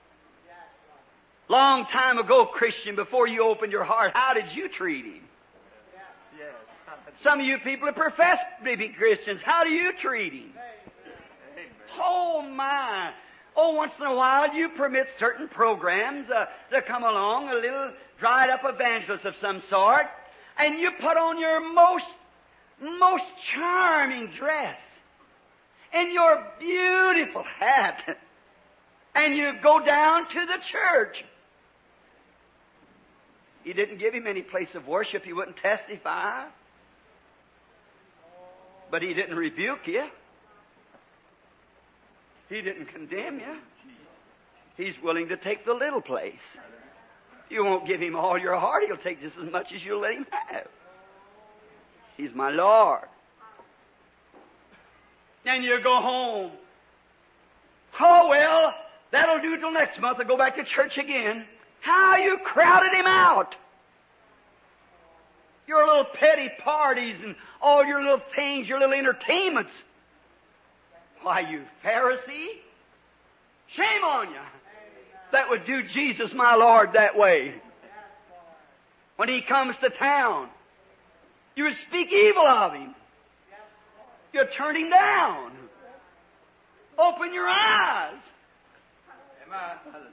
S1: Long time ago, Christian, before you opened your heart, how did you treat him?
S2: Yes.
S1: Some of you people that profess to be Christians, how do you treat him?
S2: Amen.
S1: Oh, my. Oh, once in a while you permit certain programs uh, to come along, a little dried-up evangelist of some sort, and you put on your most, most charming dress and your beautiful hat, and you go down to the church. You didn't give him any place of worship. He wouldn't testify. But he didn't rebuke you. He didn't condemn you. He's willing to take the little place. You won't give him all your heart. He'll take just as much as you'll let him have. He's my Lord. And you go home. Oh, well, that'll do till next month. I'll go back to church again. How you crowded him out. Your little petty parties and all your little things, your little entertainments. Why, you Pharisee, shame on you. That would do Jesus, my Lord, that way. When He comes to town, you would speak evil of Him. You turn Him down. Open your eyes.
S2: Amen.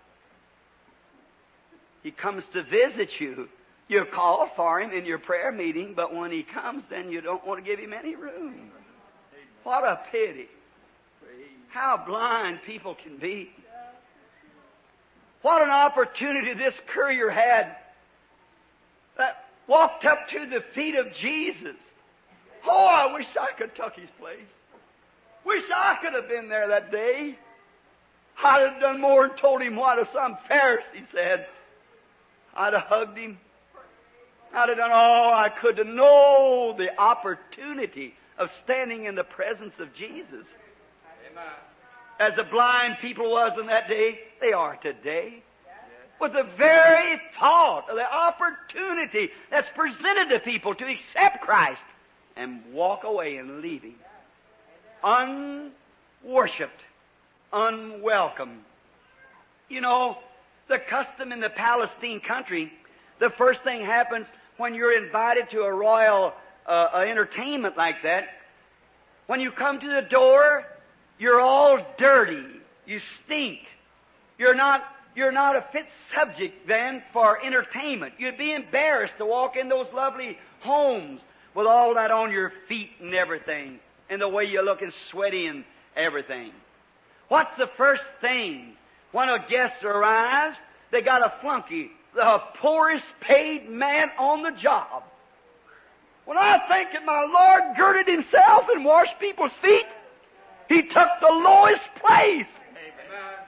S1: He comes to visit you. You call for Him in your prayer meeting, but when He comes, then you don't want to give Him any room. What a pity. How blind people can be. What an opportunity this courier had that walked up to the feet of Jesus. Oh, I wish I could tuck His place. Wish I could have been there that day. I'd have done more and told Him what some Pharisee said. I'd have hugged Him. I'd have done all I could to know the opportunity of standing in the presence of Jesus.
S2: Amen.
S1: As the blind people was in that day, they are today. With the very thought of the opportunity that's presented to people to accept Christ and walk away and leave Him. Unworshipped, unwelcome. You know, the custom in the Palestine country, the first thing happens when you're invited to a royal uh, uh, entertainment like that, when you come to the door, you're all dirty. You stink. You're not, you're not a fit subject then for entertainment. You'd be embarrassed to walk in those lovely homes with all that on your feet and everything, and the way you look is sweaty and everything. What's the first thing when a guest arrives? They got a flunky, the poorest paid man on the job. When I think that my Lord girded Himself and washed people's feet, He took the lowest place.
S2: Amen.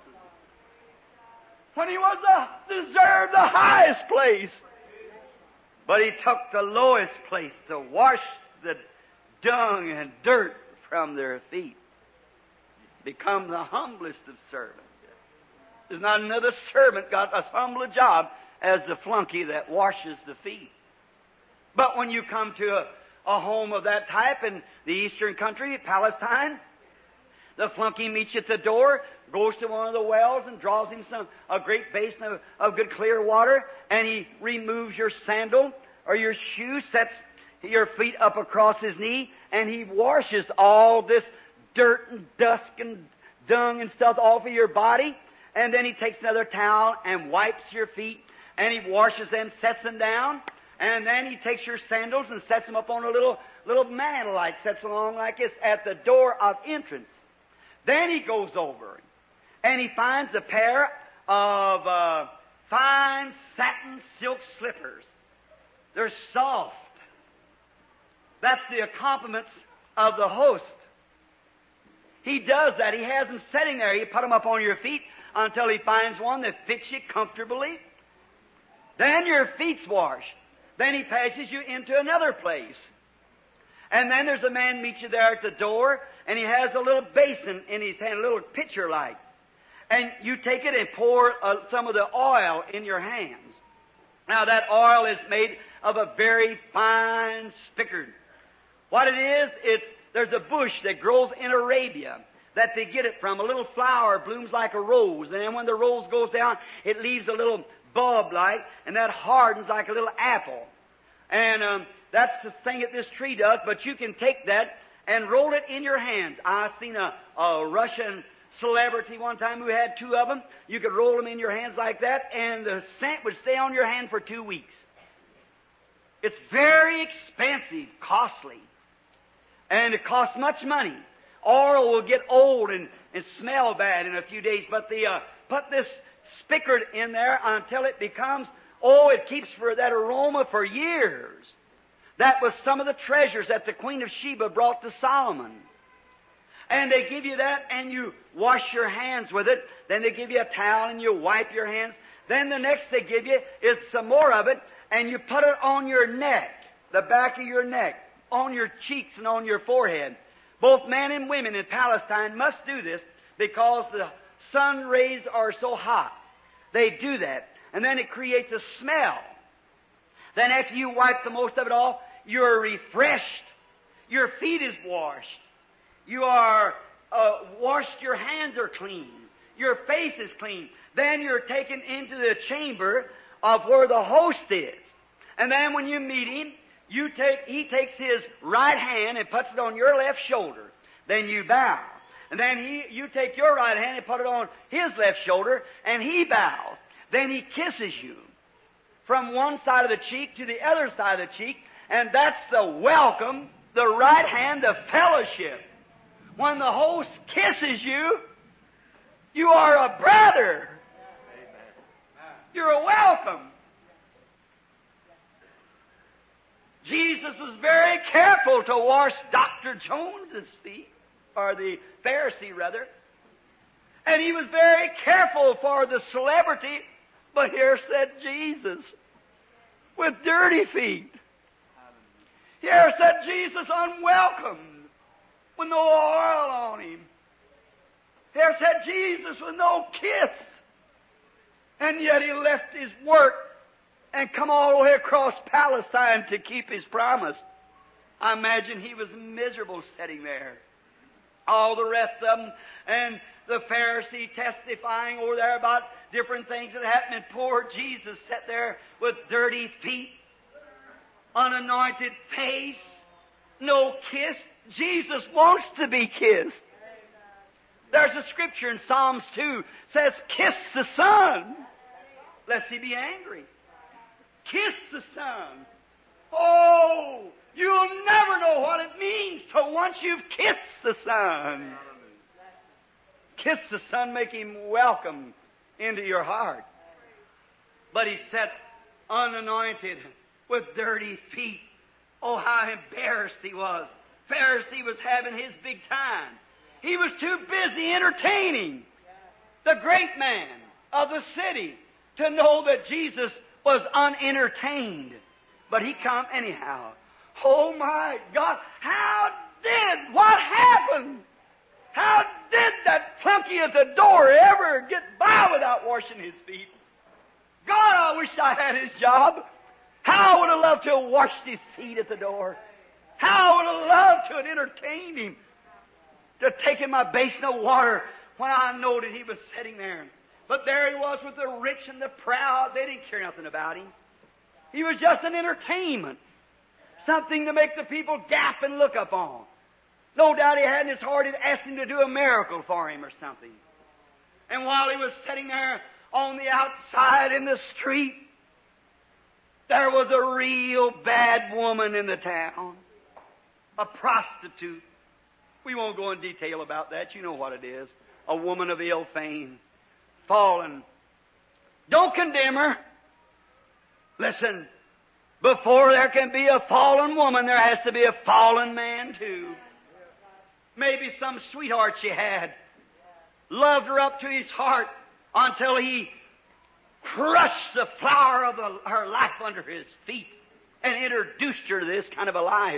S1: When He was the, deserved the highest place. But He took the lowest place to wash the dung and dirt from their feet. Become the humblest of servants. There's not another servant got as humble a job as the flunky that washes the feet. But when you come to a, a home of that type in the eastern country, Palestine, the flunky meets you at the door, goes to one of the wells and draws him some a great basin of, of good clear water, and he removes your sandal or your shoe, sets your feet up across his knee, and he washes all this dirt and dust and dung and stuff off of your body. And then he takes another towel and wipes your feet, and he washes them, sets them down, and then he takes your sandals and sets them up on a little little mantle, like sets along like this at the door of entrance. Then he goes over and he finds a pair of uh, fine satin silk slippers. They're soft. That's the accompaniments of the host. He does that. He has them sitting there. He put them up on your feet until he finds one that fits you comfortably. Then your feet's washed. Then he passes you into another place. And then there's a man meets you there at the door, and he has a little basin in his hand, a little pitcher like. And you take it and pour uh, some of the oil in your hands. Now that oil is made of a very fine spikenard. What it is, it's there's a bush that grows in Arabia that they get it from. A little flower blooms like a rose, and then when the rose goes down, it leaves a little bulb-like, and that hardens like a little apple. And um, that's the thing that this tree does, but you can take that and roll it in your hands. I've seen a, a Russian celebrity one time who had two of them. You could roll them in your hands like that, and the scent would stay on your hand for two weeks. It's very expensive, costly, and it costs much money. Oil will get old and, and smell bad in a few days, but the uh, put this spikenard in there until it becomes, oh, it keeps for that aroma for years. That was some of the treasures that the Queen of Sheba brought to Solomon. And they give you that, and you wash your hands with it. Then they give you a towel, and you wipe your hands. Then the next they give you is some more of it, and you put it on your neck, the back of your neck, on your cheeks and on your forehead. Both men and women in Palestine must do this because the sun rays are so hot. They do that. And then it creates a smell. Then after you wipe the most of it off, you're refreshed. Your feet is washed. You are uh, washed, your hands are clean. Your face is clean. Then you're taken into the chamber of where the host is. And then when you meet him, you take, he takes his right hand and puts it on your left shoulder. Then you bow. And then he, you take your right hand and put it on his left shoulder, and he bows. Then he kisses you from one side of the cheek to the other side of the cheek, and that's the welcome, the right hand of fellowship. When the host kisses you, you are a brother. You're a welcome. Jesus was very careful to wash Doctor Jones's feet, or the Pharisee rather. And he was very careful for the celebrity, but here said Jesus, with dirty feet. Here said Jesus unwelcome, with no oil on him. Here said Jesus with no kiss. And yet he left his work and come all the way across Palestine to keep his promise. I imagine he was miserable sitting there. all the rest of them, and the Pharisee testifying over there about different things that happened, and poor Jesus sat there with dirty feet, unanointed face, no kiss. Jesus wants to be kissed. There's a scripture in Psalms two says, "Kiss the Son, lest He be angry." Kiss the Son. Oh, you'll never know what it means till once you've kissed the Son. Kiss the Son, make Him welcome into your heart. But He sat unanointed with dirty feet. Oh, how embarrassed he was. Pharisee was having his big time. He was too busy entertaining the great man of the city to know that Jesus was unentertained. But he come anyhow. Oh my God, how did, what happened? How did that flunky at the door ever get by without washing his feet? God, I wish I had his job. How I would have loved to have washed his feet at the door. How I would have loved to have entertained him, to have taken my basin of water when I know that he was sitting there. But there he was with the rich and the proud. They didn't care nothing about him. He was just an entertainment, something to make the people gap and look upon. No doubt he had in his heart he'd asked him to do a miracle for him or something. And while he was sitting there on the outside in the street, there was a real bad woman in the town, a prostitute. We won't go in detail about that. You know what it is. A woman of ill fame, fallen. Don't condemn her. Listen, before there can be a fallen woman, there has to be a fallen man too. Maybe some sweetheart she had loved her up to his heart until he crushed the flower of the, her life under his feet and introduced her to this kind of a life.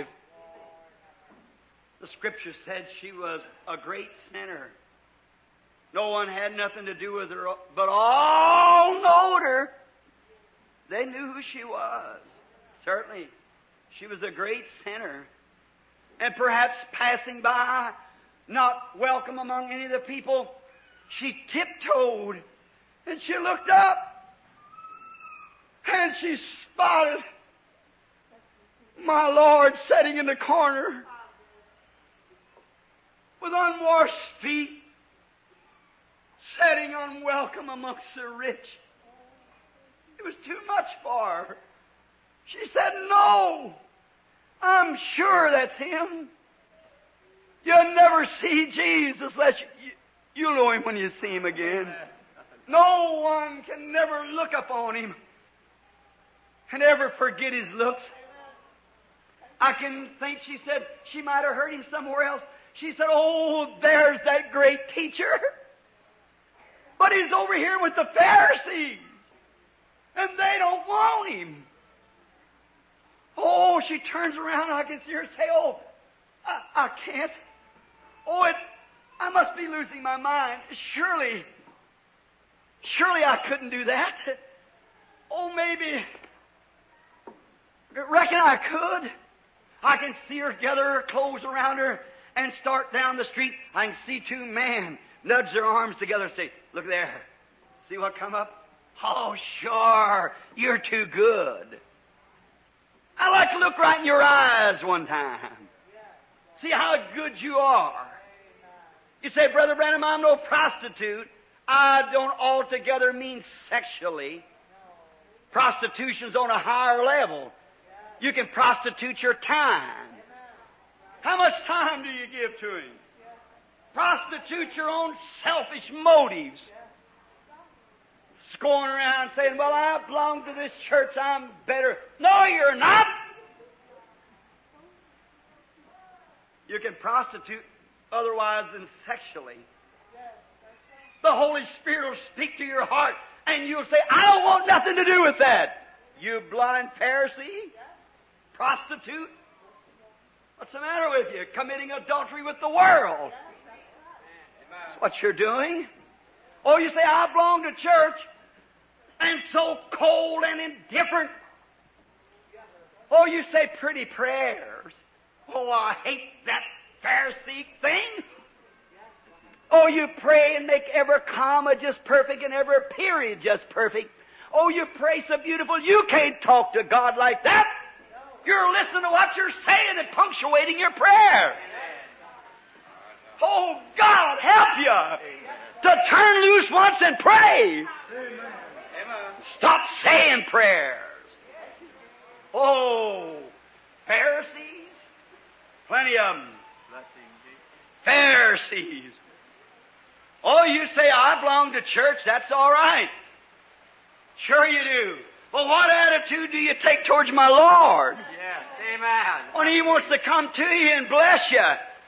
S1: The Scripture said she was a great sinner. No one had nothing to do with her, but all knowed her. They knew who she was. Certainly, she was a great sinner. And perhaps passing by, not welcome among any of the people, she tiptoed and she looked up and she spotted my Lord sitting in the corner with unwashed feet, sitting unwelcome amongst the rich. It was too much for her. She said, "No, I'm sure that's Him. You'll never see Jesus unless you, you'll know Him when you see Him again. No one can never look upon Him and ever forget His looks." I can think she said she might have heard Him somewhere else. She said, "Oh, there's that great teacher. But he's over here with the Pharisees, and they don't want Him." Oh, she turns around, and I can see her say, "Oh, I, I can't. Oh, it, I must be losing my mind. Surely, surely I couldn't do that. Oh, maybe, reckon I could." I can see her gather her clothes around her and start down the street. I can see two men nudge their arms together and say, "Look there. See what come up? Oh, sure, you're too good. I'd like to look right in your eyes one time. See how good you are." You say, "Brother Branham, I'm no prostitute." I don't altogether mean sexually. Prostitution's on a higher level. You can prostitute your time. How much time do you give to Him? Prostitute your own selfish motives. Going around saying, "Well, I belong to this church, I'm better." No, you're not. You can prostitute otherwise than sexually. The Holy Spirit will speak to your heart, and you'll say, "I don't want nothing to do with that." You blind Pharisee, prostitute. What's the matter with you? Committing adultery with the world. That's what you're doing. Oh, you say, "I belong to church," and so cold and indifferent. Oh, you say pretty prayers. Oh, I hate that Pharisee thing. Oh, you pray and make every comma just perfect and every period just perfect. Oh, you pray so beautiful. You can't talk to God like that. You're listening to what you're saying and punctuating your prayer. Oh, God, help you to turn loose once and pray. Stop saying prayers. Oh, Pharisees, plenty of them. Pharisees. Oh, you say, I belong to church, that's all right. Sure you do. But what attitude do you take towards my Lord?
S2: Yes, amen.
S1: When He wants to come to you and bless you,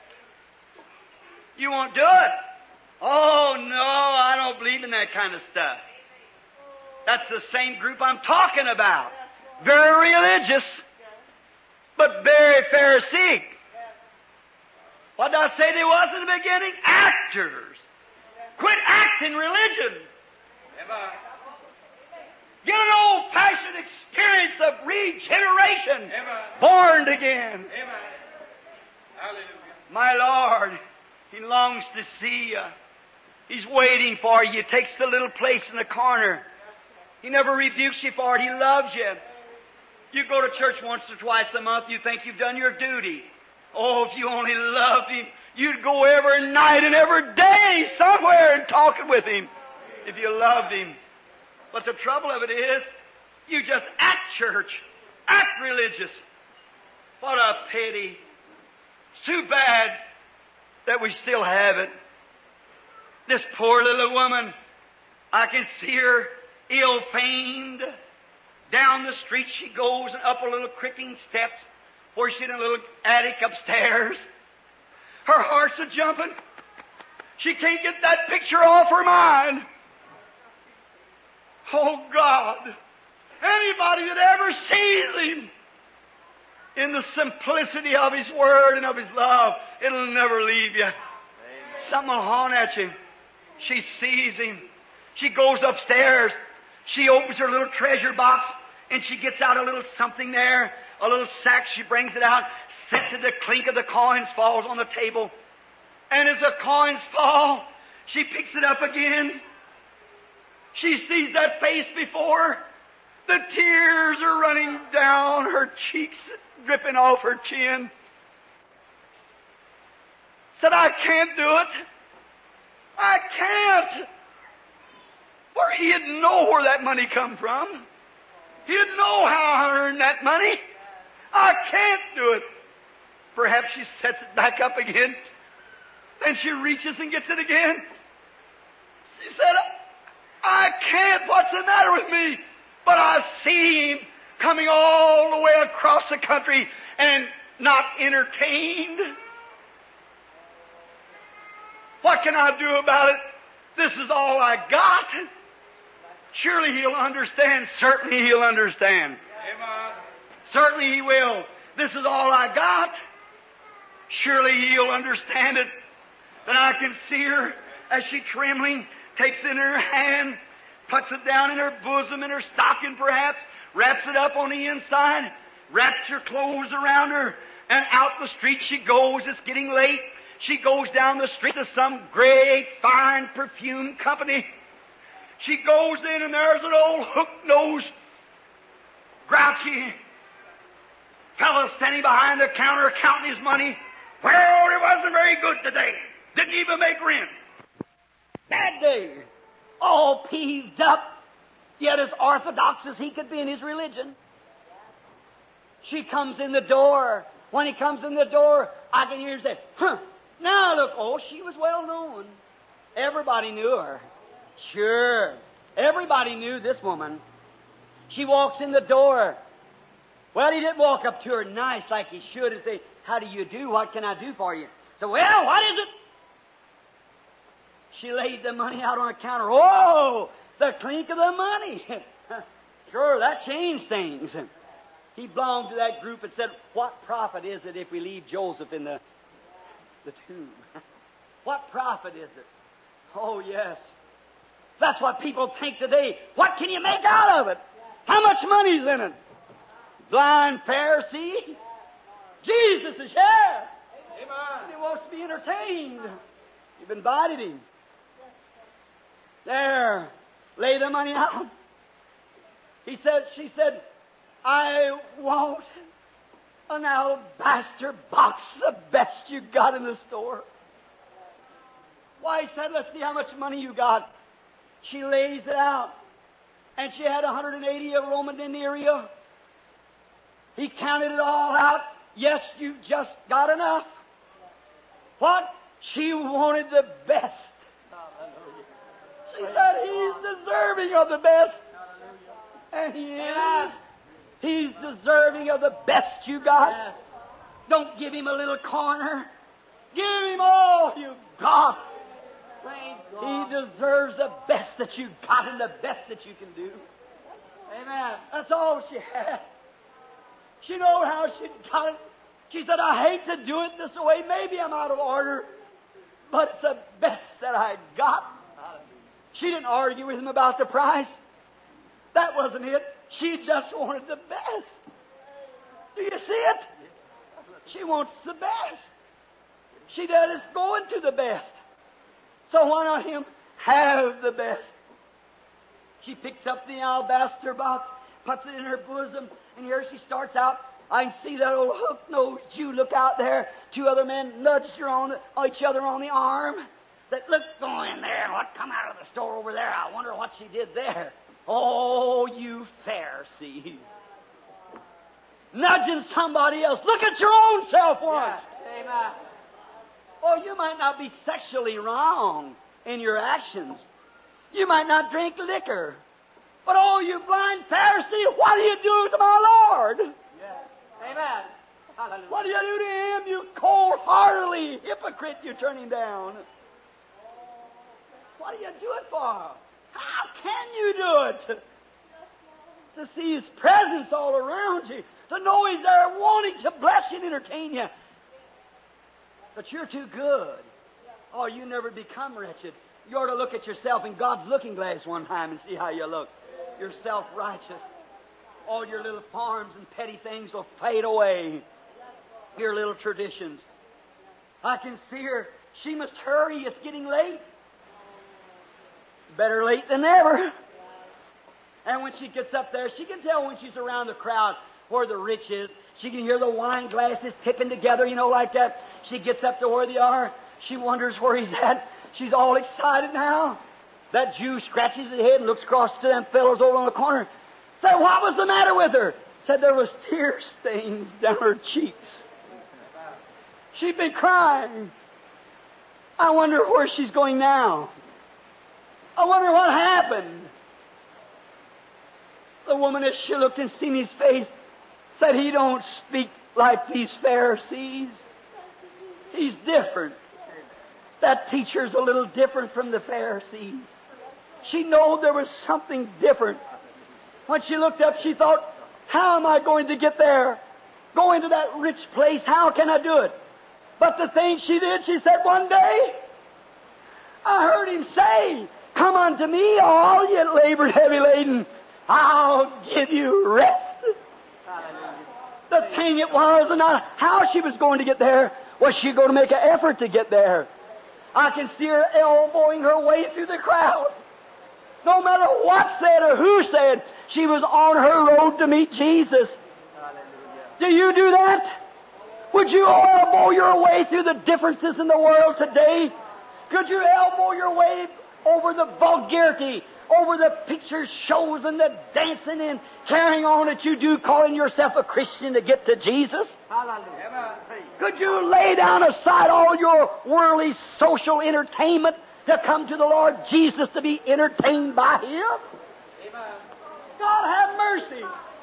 S1: you won't do it. Oh, no, I don't believe in that kind of stuff. That's the same group I'm talking about. Very religious, but very Pharisaic. What did I say they was in the beginning? Actors. Quit acting religion.
S2: Amen.
S1: Get an old-fashioned experience of regeneration.
S2: Amen.
S1: Born again.
S2: Amen. Hallelujah.
S1: My Lord, He longs to see you. He's waiting for you. He takes the little place in the corner. He never rebukes you for it. He loves you. You go to church once or twice a month, you think you've done your duty. Oh, if you only loved Him, you'd go every night and every day somewhere and talking with Him if you loved Him. But the trouble of it is, you just act church, act religious. What a pity. It's too bad that we still have it. This poor little woman, I can see her ill-famed. Down the street she goes and up a little creaking steps where she's in a little attic upstairs. Her heart's a jumping. She can't get that picture off her mind. Oh God, anybody that ever sees Him in the simplicity of His Word and of His love, it'll never leave you. Amen. Something will haunt at you. She sees Him. She goes upstairs. She opens her little treasure box and she gets out a little something there, a little sack. She brings it out, sets it, the clink of the coins falls on the table. And as the coins fall, she picks it up again. She sees that face before her. The tears are running down her cheeks, dripping off her chin. Said, I can't do it. I can't. For he didn't know where that money come from. He didn't know how I earned that money. I can't do it. Perhaps she sets it back up again. Then she reaches and gets it again. She said, I can't. What's the matter with me? But I see him coming all the way across the country and not entertained. What can I do about it? This is all I got. Surely He'll understand. Certainly He'll understand.
S2: Amen.
S1: Certainly He will. This is all I got. Surely He'll understand it. Then I can see her as she trembling takes it in her hand, puts it down in her bosom, in her stocking perhaps, wraps it up on the inside, wraps her clothes around her, and out the street she goes. It's getting late. She goes down the street to some great, fine perfume company. She goes in and there's an old hook-nosed, grouchy fellow standing behind the counter counting his money. Well, it wasn't very good today. Didn't even make rent. Bad day. All peeved up, yet as orthodox as he could be in his religion. She comes in the door. When he comes in the door, I can hear her say, huh, now look, oh, she was well known. Everybody knew her. Sure. Everybody knew this woman. She walks in the door. Well, he didn't walk up to her nice like he should and say, how do you do? What can I do for you? So, well, what is it? She laid the money out on the counter. Oh, the clink of the money. Sure, that changed things. He belonged to that group and said, what profit is it if we leave Joseph in the, the tomb? What profit is it? Oh, yes. That's what people think today. What can you make out of it? How much money's in it? Blind Pharisee? Jesus is here.
S2: Amen.
S1: He wants to be entertained.
S3: You've invited him. There. Lay the money out. He said, she said, I want an alabaster box, the best you got in the store. Why, he said, let's see how much money you got. She lays it out. And she had one hundred eighty of Roman denarii. He counted it all out. Yes, you just got enough. What? She wanted the best. She said, he's deserving of the best. And he is. He's deserving of the best you got. Don't give him a little corner. Give him all you got. He deserves the best that you got and the best that you can do. Amen. That's all she had. She knew how she got it. She said, I hate to do it this way. Maybe I'm out of order. But it's the best that I got. She didn't argue with him about the price. That wasn't it. She just wanted the best. Do you see it? She wants the best. She does is going to the best. So why not him have the best? She picks up the alabaster box, puts it in her bosom, and here she starts out. I can see that old hook-nosed Jew look out there. Two other men nudge her on the, each other on the arm. That look, go in there and what come out of the store over there. I wonder what she did there. Oh, you Pharisee. Nudging somebody else. Look at your own self once.
S2: Yeah. Amen.
S3: Oh, you might not be sexually wrong in your actions. You might not drink liquor. But oh, you blind Pharisee, what do you do to my Lord?
S2: Yeah. Amen. Hallelujah.
S3: What do you do to him, you cold-heartedly hypocrite? You turn him down. What do you do it for? How can you do it? To see His presence all around you. To know He's there wanting to bless you and entertain you. But you're too good. Oh, you never become wretched. You ought to look at yourself in God's looking glass one time and see how you look. You're self-righteous. All your little forms and petty things will fade away. Your little traditions. I can see her. She must hurry. It's getting late. Better late than never. And when she gets up there, she can tell when she's around the crowd where the rich is. She can hear the wine glasses tipping together, you know, like that. She gets up to where they are. She wonders where he's at. She's all excited now. That Jew scratches his head and looks across to them fellows over on the corner. Said, what was the matter with her? Said there was tear stains down her cheeks. She'd been crying. I wonder where she's going now. I wonder what happened. The woman, as she looked and seen his face, said, he don't speak like these Pharisees. He's different. That teacher's a little different from the Pharisees. She knew there was something different. When she looked up, she thought, how am I going to get there? Go into that rich place, how can I do it? But the thing she did, she said, one day, I heard Him say, come unto me, all ye labored heavy laden. I'll give you rest. Hallelujah. The thing it was, and not how she was going to get there. Was she going to make an effort to get there? I can see her elbowing her way through the crowd. No matter what said or who said, she was on her road to meet Jesus. Hallelujah. Do you do that? Would you elbow your way through the differences in the world today? Could you elbow your way over the vulgarity, over the picture shows and the dancing and carrying on that you do, calling yourself a Christian to get to Jesus? Hallelujah. Could you lay down aside all your worldly social entertainment to come to the Lord Jesus to be entertained by Him? Amen. God have mercy.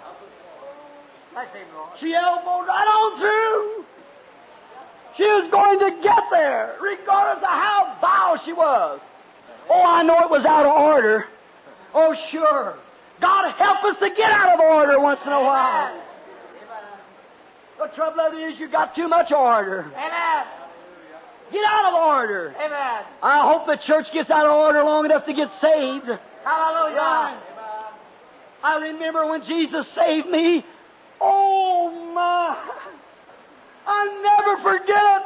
S3: She elbowed right on through. She was going to get there, regardless of how vile she was. Oh, I know it was out of order. Oh, sure. God help us to get out of order once in a while. Amen. The trouble of it is you got too much order. Amen. Get out of order. Amen. I hope the church gets out of order long enough to get saved. Hallelujah. Right. I remember when Jesus saved me. Oh, my. I'll never forget it.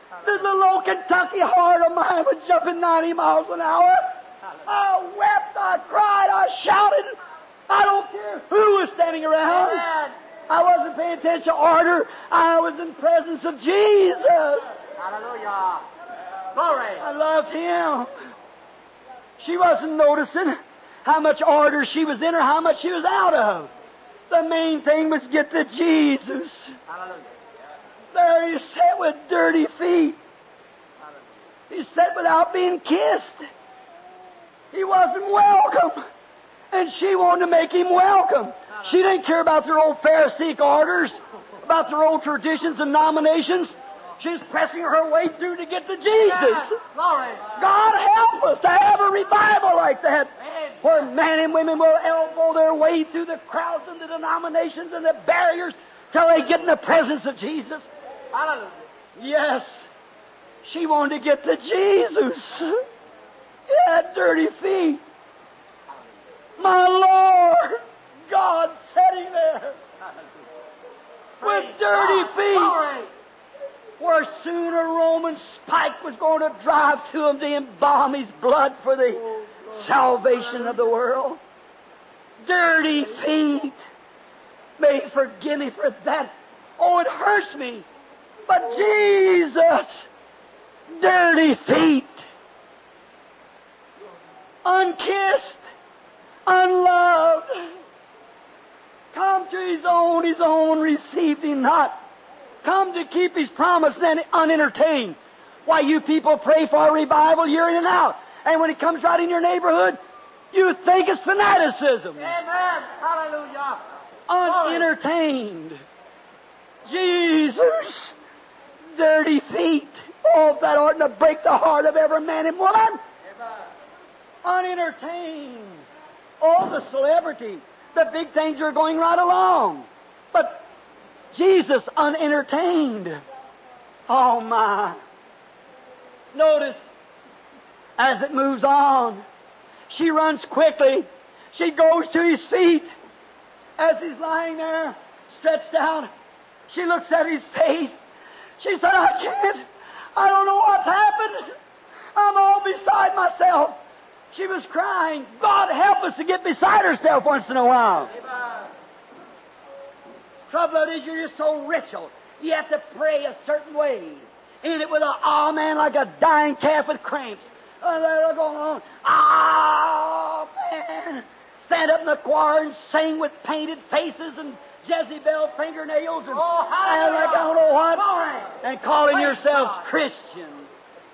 S3: This little old Kentucky heart of mine was jumping ninety miles an hour. I wept, I cried, I shouted. I don't care who was standing around. I wasn't paying attention to order. I was in the presence of Jesus.
S2: Hallelujah. Glory.
S3: I loved Him. She wasn't noticing how much order she was in or how much she was out of. The main thing was get to Jesus.
S2: Hallelujah.
S3: There He sat with dirty feet. He sat without being kissed. He wasn't welcome. And she wanted to make Him welcome. She didn't care about their old Pharisaic orders, about their old traditions and nominations. She's pressing her way through to get to Jesus.
S2: Glory.
S3: God help us to have a revival like that, where men and women will elbow their way through the crowds and the denominations and the barriers till they get in the presence of Jesus.
S2: Hallelujah.
S3: Yes, she wanted to get to Jesus. He had dirty feet. My Lord, God sitting there with dirty feet, where soon a Roman spike was going to drive to him to embalm his blood for the salvation of the world. Dirty feet. May He forgive me for that. Oh, it hurts me. But Jesus, dirty feet, unkissed, unloved, come to His own, His own received Him not. Come to keep His promise, then unentertained. Why, you people pray for a revival year in and out, and when it comes right in your neighborhood, you think it's fanaticism.
S2: Amen. Hallelujah.
S3: Unentertained. Jesus, dirty feet. Oh, if that oughtn't to break the heart of every man and woman. Unentertained. Oh, the celebrity. The big things are going right along. But Jesus unentertained. Oh, my. Notice, as it moves on, she runs quickly. She goes to His feet. As He's lying there, stretched out, she looks at His face. She said, I can't. I don't know what's happened. I'm all beside myself. She was crying. God help us to get beside herself once in a while.
S2: Amen.
S3: Trouble is, you're just so ritual. You have to pray a certain way. In it with a ah man like a dying calf with cramps. And they're going on. Ah man. Stand up in the choir and sing with painted faces and Jezebel fingernails and,
S2: oh,
S3: and like I don't know what.
S2: Glory.
S3: And calling
S2: Praise
S3: yourselves
S2: God.
S3: Christians.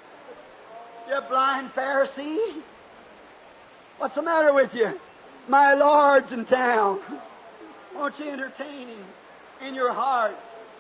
S3: You blind Pharisee. What's the matter with you? My Lord's in town. Won't you entertain Him in your heart?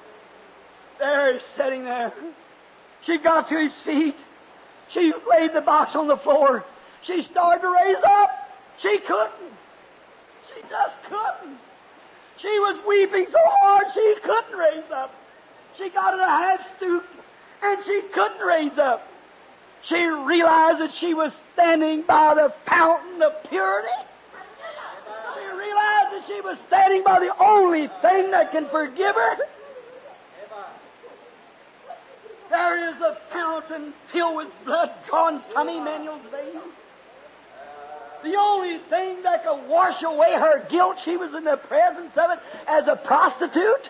S3: There He's sitting there. She got to His feet. She laid the box on the floor. She started to raise up. She couldn't. She just couldn't. She was weeping so hard she couldn't raise up. She got in a half stoop and she couldn't raise up. She realized that she was standing by the fountain of purity. She realized that she was standing by the only thing that can forgive her. There is a fountain filled with blood drawn from Emmanuel's veins. The only thing that could wash away her guilt, she was in the presence of it as a prostitute.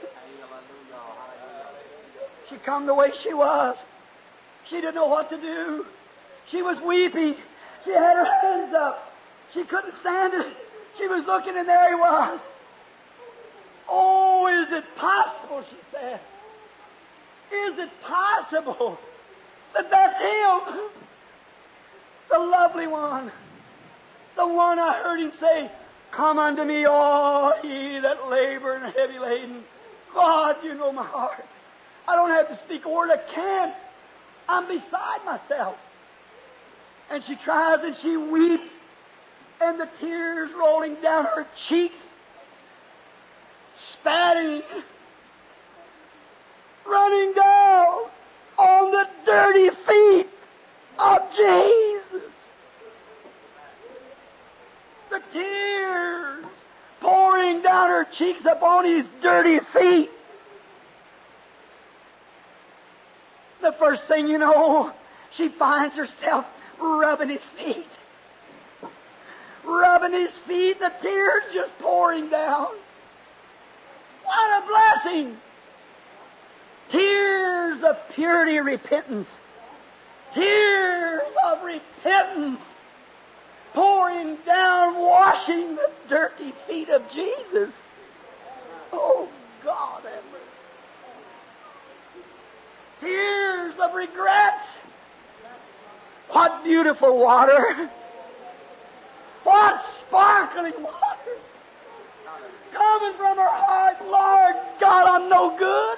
S3: She come the way she was. She didn't know what to do. She was weeping. She had her hands up. She couldn't stand it. She was looking, and there He was. Oh, is it possible, she said. Is it possible that that's Him? The lovely one. The one I heard Him say, come unto me, all ye that labor and are heavy laden. God, you know my heart. I don't have to speak a word. I can't. I'm beside myself. And she tries and she weeps, and the tears rolling down her cheeks, spatting, running down on the dirty feet of Jesus. The tears pouring down her cheeks upon His dirty feet. The first thing you know, she finds herself rubbing His feet. Rubbing His feet, the tears just pouring down. What a blessing! Tears of purity, repentance. Tears of repentance pouring down, washing the dirty feet of Jesus. Oh, God have mercy. Tears of regret. What beautiful water. What sparkling water. Coming from her heart, Lord God, I'm no good.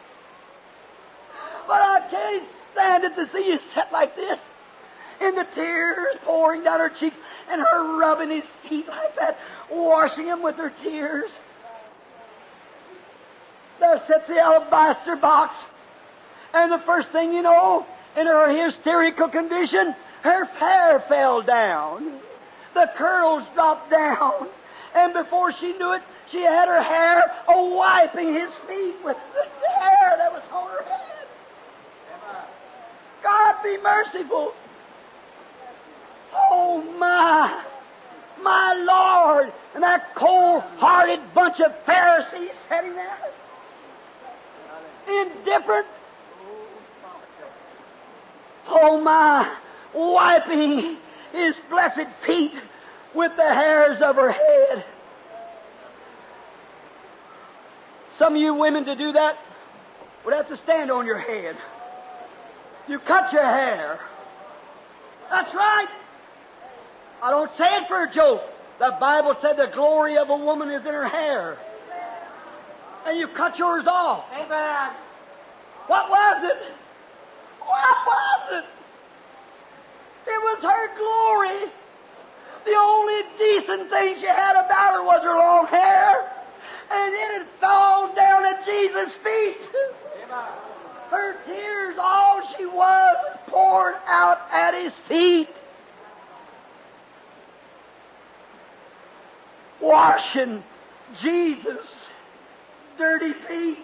S3: But I can't stand it to see you sit like this, and the tears pouring down her cheeks, and her rubbing His feet like that, washing Him with her tears. There sits the alabaster box, and the first thing you know, in her hysterical condition, her hair fell down. The curls dropped down, and before she knew it, she had her hair a-wiping His feet with the hair that was on her head. God be merciful. Oh, my, my Lord. And that cold-hearted bunch of Pharisees sitting there, indifferent. Oh, my, wiping His blessed feet with the hairs of her head. Some of you women to do that would have to stand on your head. You cut your hair. That's right. I don't say it for a joke. The Bible said the glory of a woman is in her hair. And you cut yours off.
S2: Amen.
S3: What was it? What was it? It was her glory. The only decent thing she had about her was her long hair. And it had fallen down at Jesus' feet.
S2: Amen.
S3: Her tears, all she was, was poured out at His feet. Washing Jesus' dirty feet.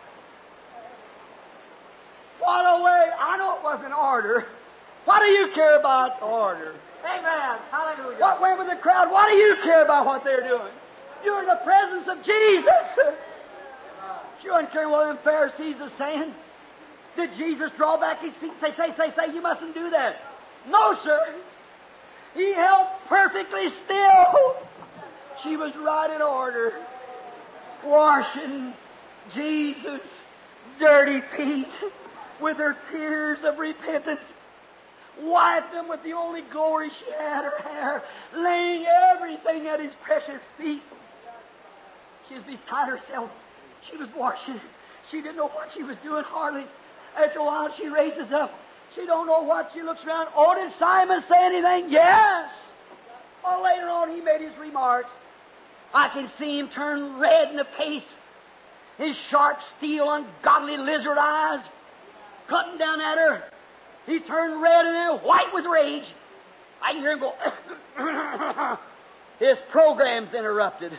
S3: What a way. I know it wasn't order. What do you care about order?
S2: Amen. Hallelujah.
S3: What went with the crowd? What do you care about what they're doing? You're in the presence of Jesus. She wasn't caring what them Pharisees are saying. Did Jesus draw back His feet and say, say, say, say, you mustn't do that? No, sir. He held perfectly still. She was right in order, washing Jesus' dirty feet with her tears of repentance, wiped them with the only glory she had, her hair, laying everything at His precious feet. She was beside herself. She was washing. She didn't know what she was doing hardly. After a while, she raises up. She don't know what. She looks around. Oh, did Simon say anything? Yes. Oh, later on, he made his remarks. I can see him turn red in the face. His sharp, steel, ungodly lizard eyes cutting down at her. He turned red and then white with rage. I can hear him go. His program's interrupted.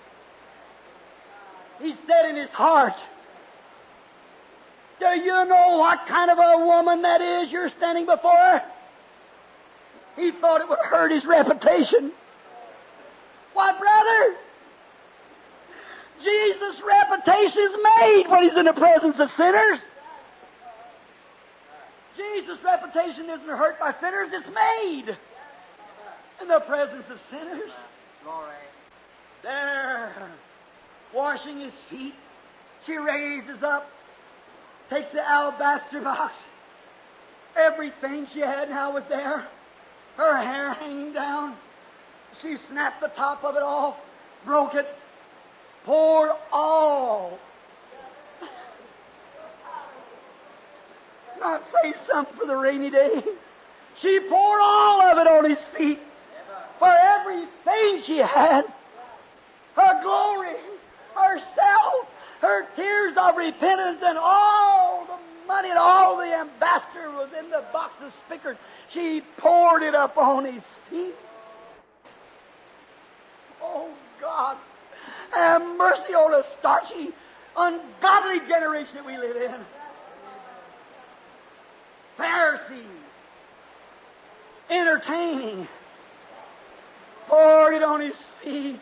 S3: He said in his heart, do you know what kind of a woman that is you're standing before? He thought it would hurt his reputation. Why, brother, Jesus' reputation is made when He's in the presence of sinners. Jesus' reputation isn't hurt by sinners, it's made in the presence of sinners.
S2: Glory.
S3: There, washing His feet, she raises up, takes the alabaster box. Everything she had now was there. Her hair hanging down. She snapped the top of it off, broke it, poured all. Not save some for the rainy day. She poured all of it on His feet. For everything she had, her glory, herself, her tears of repentance, and all the money and all the ambassador was in the box of spickers. She poured it up on His feet. Oh, God, have mercy on a starchy, ungodly generation that we live in. Pharisees, entertaining, poured it on his feet.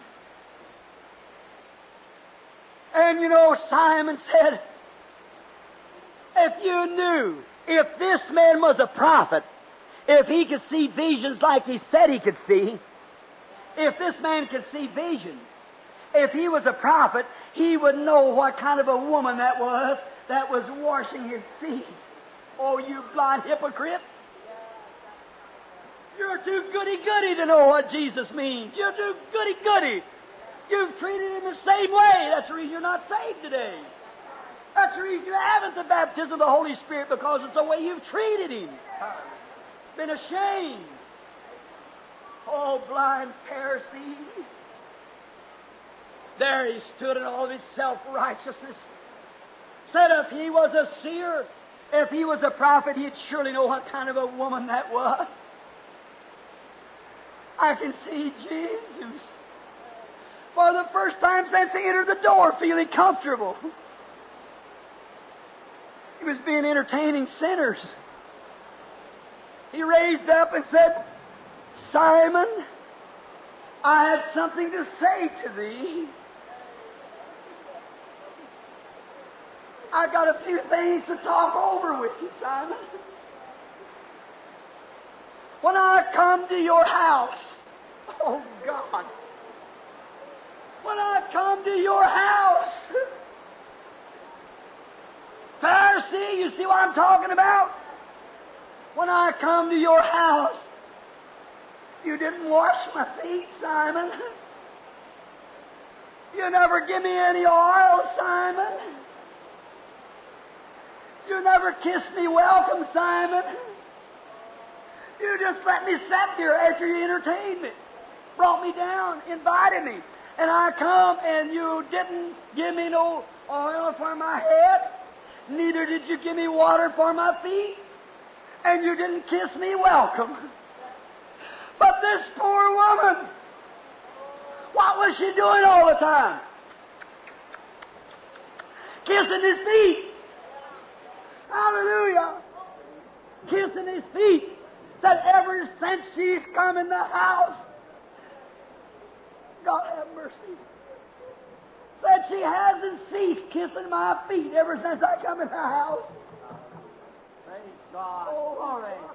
S3: And you know, Simon said, if you knew, if this man was a prophet, if he could see visions like he said he could see, if this man could see visions, if he was a prophet, he would know what kind of a woman that was that was washing his feet. Oh, you blind hypocrite! You're too goody-goody to know what Jesus means. You're too goody-goody. You've treated him the same way. That's the reason you're not saved today. That's the reason you haven't the baptism of the Holy Spirit, because it's the way you've treated him. Been ashamed. Oh, blind Pharisee. There he stood in all of his self-righteousness. Said if he was a seer, if he was a prophet, he'd surely know what kind of a woman that was. I can see Jesus, for the first time since he entered the door, feeling comfortable. He was being entertaining sinners. He raised up and said, Simon, I have something to say to thee. I got a few things to talk over with you, Simon. When I come to your house, oh God, when I come to your house, Pharisee, you see what I'm talking about? When I come to your house, you didn't wash my feet, Simon. You never give me any oil, Simon. You never kissed me welcome, Simon. You just let me sit here after you entertained me, brought me down, invited me, and I come and you didn't give me no oil for my head, neither did you give me water for my feet, and you didn't kiss me welcome. But this poor woman, what was she doing all the time? Kissing his feet. Hallelujah. Kissing his feet. That ever since she's come in the house, God have mercy, that she hasn't ceased kissing my feet ever since I come in her house.
S2: Praise God.
S3: Oh, all right.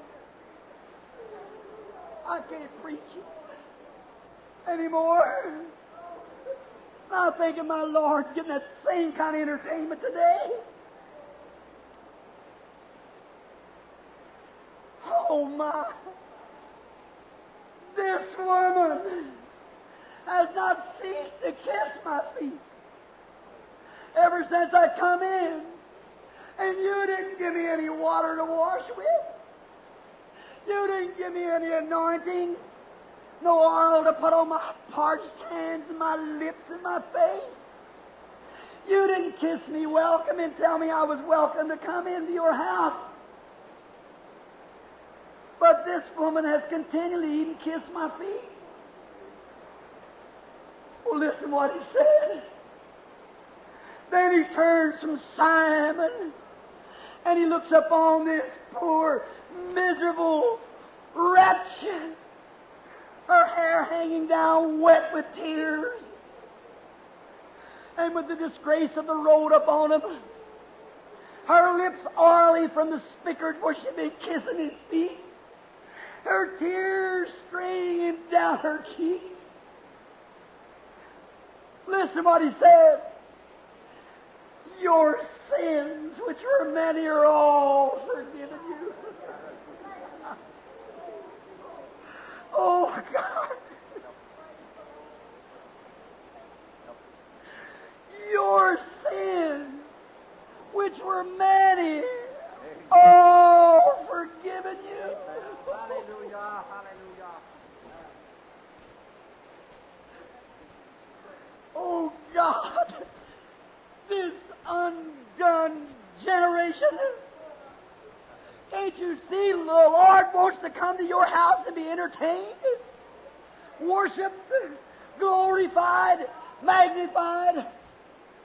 S3: I can't preach it anymore. I'm thinking my Lord's getting that same kind of entertainment today. Oh, my. This woman has not ceased to kiss my feet ever since I come in. And you didn't give me any water to wash with. You didn't give me any anointing, no oil to put on my parched hands and my lips and my face. You didn't kiss me welcome and tell me I was welcome to come into your house. But this woman has continually even kissed my feet. Well, listen what he said. Then he turns from Simon and he looks upon this poor, miserable wretch, her hair hanging down wet with tears, and with the disgrace of the road upon him, her lips oily from the spigot where she'd been kissing his feet, her tears streaming down her cheeks. Listen what he said. Your sins, which were many, are all forgiven you. Oh, God. Your sins, which were many, all forgiven you.
S2: Hallelujah, hallelujah.
S3: Oh, God. This undone generation. Can't you see the Lord wants to come to your house and be entertained, worshipped, glorified, magnified?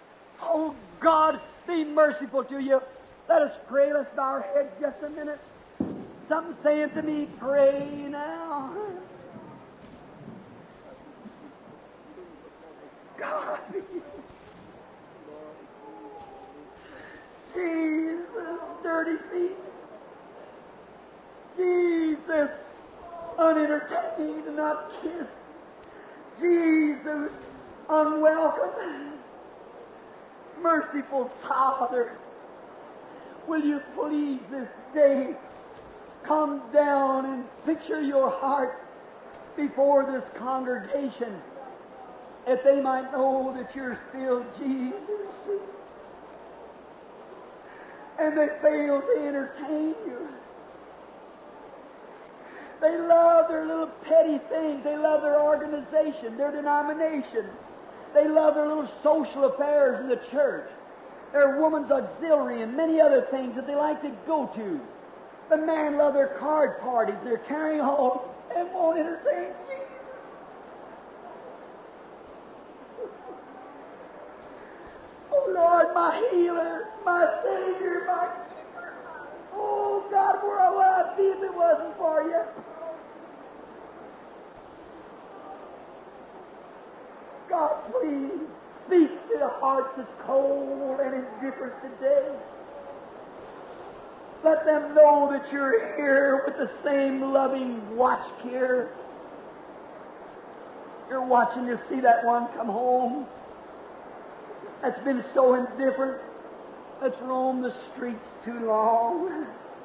S3: Oh, God, be merciful to you. Let us pray. Let's bow our heads just a minute. something saying to me, pray now. God. Jesus, dirty feet. Jesus, unentertained and not kissed. Jesus, unwelcome. Merciful Father, will you please this day come down and picture your heart before this congregation, if they might know that you're still Jesus, and they fail to entertain you. They love their little petty things. They love their organization, their denomination. They love their little social affairs in the church, their woman's auxiliary, and many other things that they like to go to. The man loves their card parties, their carrying home, and won't entertain Jesus. Oh Lord, my healer, my Savior, my keeper. Oh God, where would I be if it wasn't for you? God, please speak to the hearts that's cold and indifferent today. Let them know that you're here with the same loving watch care. You're watching to see that one come home that's been so indifferent, that's roamed the streets too long.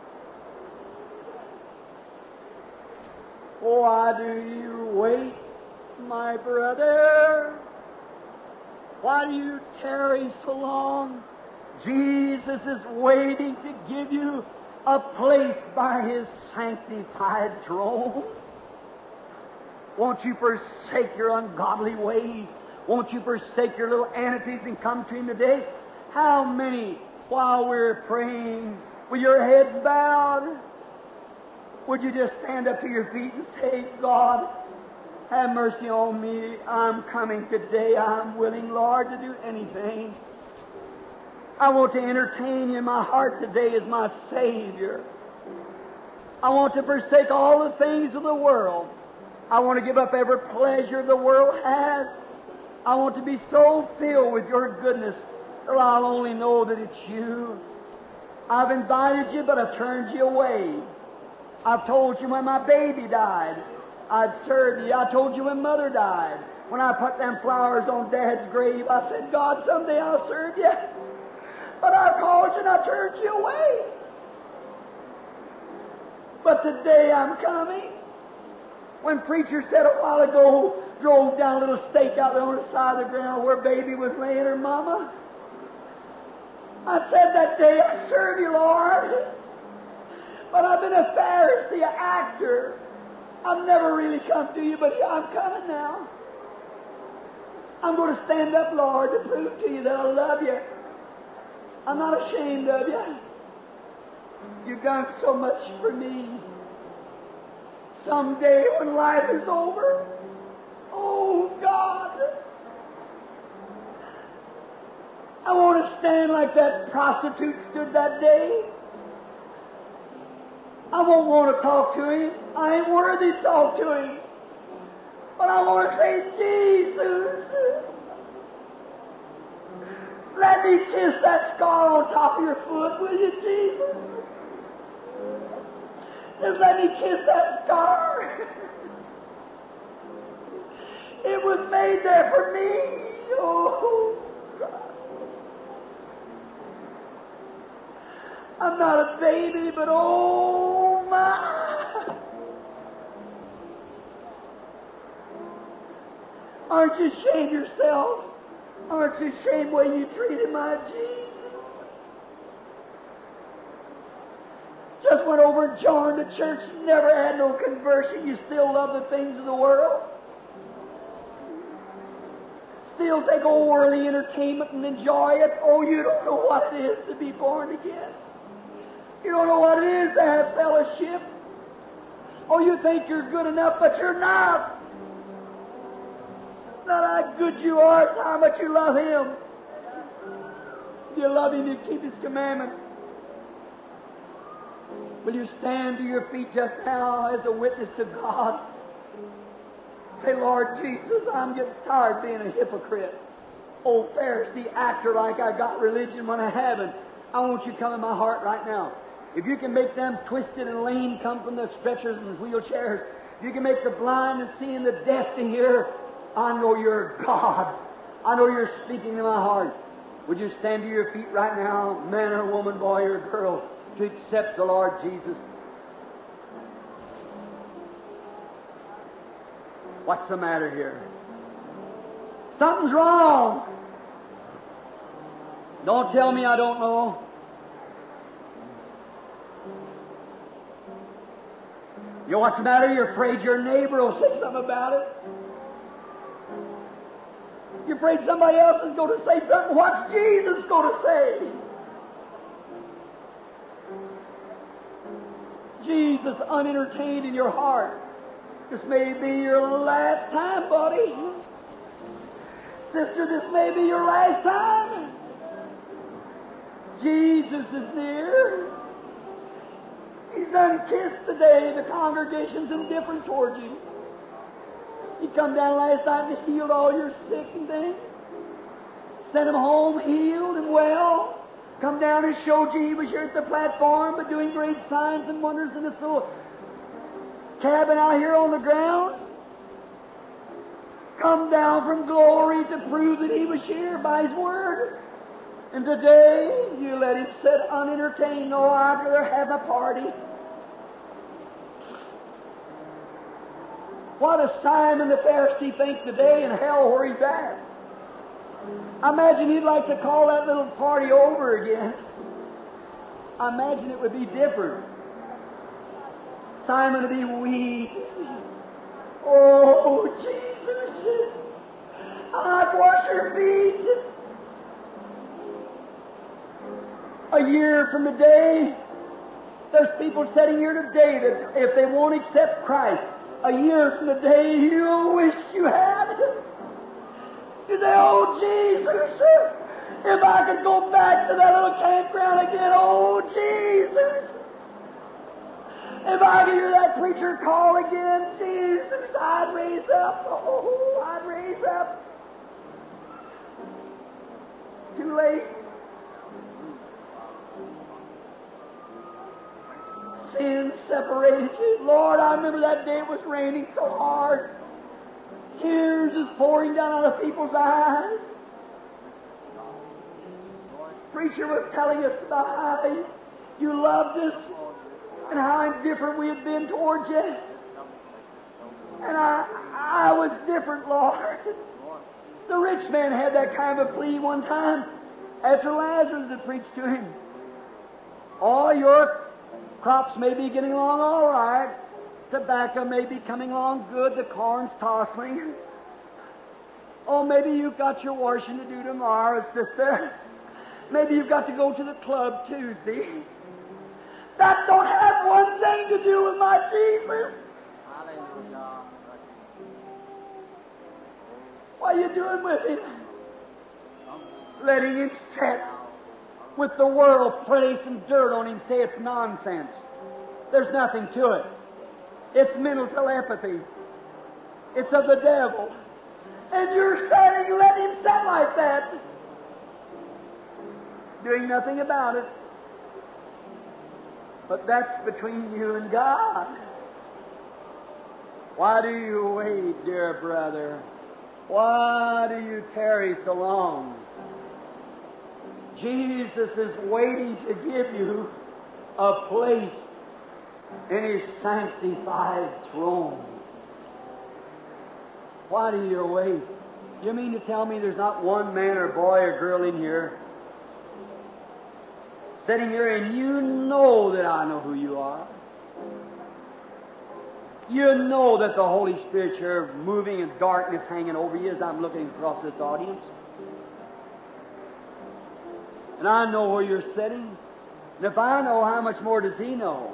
S3: Why do you wait, my brother? Why do you tarry so long? Jesus is waiting to give you a place by His sanctified throne. Won't you forsake your ungodly ways? Won't you forsake your little anities and come to Him today? How many, while we're praying, with your heads bowed, would you just stand up to your feet and say, God, have mercy on me. I'm coming today. I'm willing, Lord, to do anything. I want to entertain you in my heart today as my Savior. I want to forsake all the things of the world. I want to give up every pleasure the world has. I want to be so filled with your goodness that I'll only know that it's you. I've invited you, but I've turned you away. I've told you when my baby died, I'd serve you. I told you when Mother died. When I put them flowers on Dad's grave, I said, God, someday I'll serve you. But I called you and I turned you away. But today I'm coming. When preacher said a while ago, drove down a little stake out there on the side of the ground where baby was laying her mama, I said that day, I serve you, Lord. But I've been a Pharisee, an actor. I've never really come to you, but I'm coming now. I'm going to stand up, Lord, to prove to you that I love you. I'm not ashamed of you. You've done so much for me. Someday when life is over, oh God, I want to stand like that prostitute stood that day. I won't want to talk to him. I ain't worthy to talk to him. But I want to say, Jesus, let me kiss that scar on top of your foot, will you, Jesus? Just let me kiss that scar. It was made there for me. Oh, God. I'm not a baby, but oh, my. Aren't you ashamed of yourself? Aren't you ashamed the way you treated my Jesus? Just went over and joined the church, never had no conversion. You still love the things of the world. Still take old worldly entertainment and enjoy it. Oh, you don't know what it is to be born again. You don't know what it is to have fellowship. Oh, you think you're good enough, but you're not. Not how good you are, it's how much you love Him. If you love Him, you keep His commandments. Will you stand to your feet just now as a witness to God? Say, Lord Jesus, I'm getting tired of being a hypocrite. Old Pharisee actor like I got religion when I haven't. I want you to come in my heart right now. If you can make them twisted and lame come from the stretchers and wheelchairs, if you can make the blind and see and the deaf to hear, I know you're God. I know you're speaking to my heart. Would you stand to your feet right now, man or woman, boy or girl, to accept the Lord Jesus? What's the matter here? Something's wrong. Don't tell me I don't know. You know what's the matter? You're afraid your neighbor will say something about it. You're afraid somebody else is going to say something. What's Jesus going to say? Jesus unentertained in your heart. This may be your last time, buddy. Sister, this may be your last time. Jesus is near. He's done kissed today. The congregation's indifferent towards you. He come down last night and healed all your sick and things. Sent him home healed and well. Come down and showed you he was here at the platform, but doing great signs and wonders in this little cabin out here on the ground. Come down from glory to prove that he was here by his word. And today, you let him sit unentertained. No, I'd rather have a party. What does Simon the Pharisee think today in hell where he's at? I imagine he'd like to call that little party over again. I imagine it would be different. Simon would be weak. Oh, Jesus, I'd wash your feet. A year from today, there's people sitting here today that if they won't accept Christ, a year from today, you'll wish you had. You say, oh, Jesus, if I could go back to that little campground again, oh, Jesus. If I could hear that preacher call again, Jesus, I'd raise up. Oh, I'd raise up. Too late. Sin separated you. Lord, I remember that day it was raining so hard. Tears is pouring down out of people's eyes. Preacher was telling us about how you loved us and how indifferent we had been towards you. And I, I was different, Lord. The rich man had that kind of a plea one time after Lazarus had preached to him. Oh, your crops may be getting along all right. Tobacco may be coming along good. The corn's tossing. Oh, maybe you've got your washing to do tomorrow, sister. Maybe you've got to go to the club Tuesday. That don't have one thing to do with my Jesus.
S2: Hallelujah.
S3: What are you doing with him? Letting him sit with the world, play some dirt on him, say it's nonsense. There's nothing to it. It's mental telepathy. It's of the devil. And you're standing, letting him sit like that, doing nothing about it. But that's between you and God. Why do you wait, dear brother? Why do you tarry so long? Jesus is waiting to give you a place in His sanctified throne. Why do you wait? You mean to tell me there's not one man or boy or girl in here sitting here and you know that I know who you are? You know that the Holy Spirit's here moving in darkness hanging over you as I'm looking across this audience. And I know where you're sitting. And if I know, how much more does He know?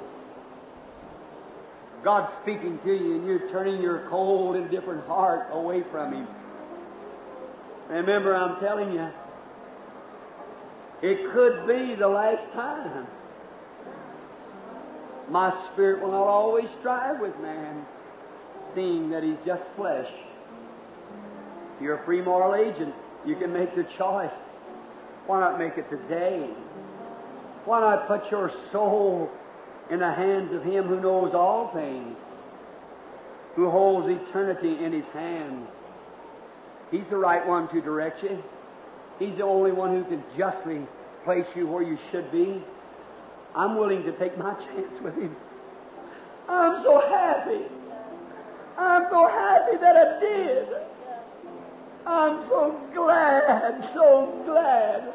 S3: God's speaking to you and you're turning your cold, indifferent heart away from Him. Remember, I'm telling you, it could be the last time. My spirit will not always strive with man, seeing that he's just flesh. You're a free moral agent. You can make your choice. Why not make it today? Why not put your soul in the hands of Him who knows all things, who holds eternity in His hand? He's the right one to direct you. He's the only one who can justly place you where you should be. I'm willing to take my chance with Him. I'm so happy. I'm so happy that I did. I'm so glad, so glad.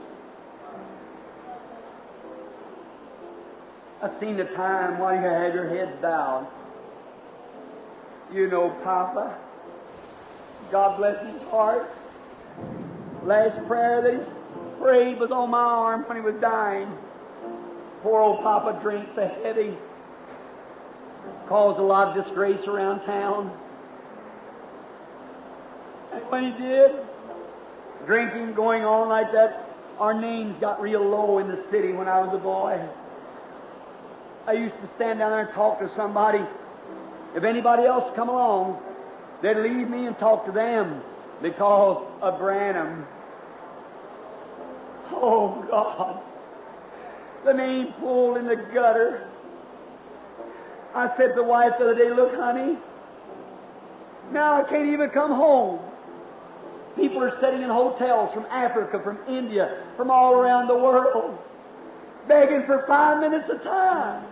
S3: I've seen the time while you had your heads bowed. You know, Papa, God bless his heart. Last prayer that he prayed was on my arm when he was dying. Poor old Papa drank so heavy, caused a lot of disgrace around town. And when he did, drinking going on like that, our names got real low in the city when I was a boy. I used to stand down there and talk to somebody. If anybody else come along, they'd leave me and talk to them because of Branham. Oh, God. The name pulled in the gutter. I said to the wife the other day, look, honey, now I can't even come home. People are sitting in hotels from Africa, from India, from all around the world, begging for five minutes of time.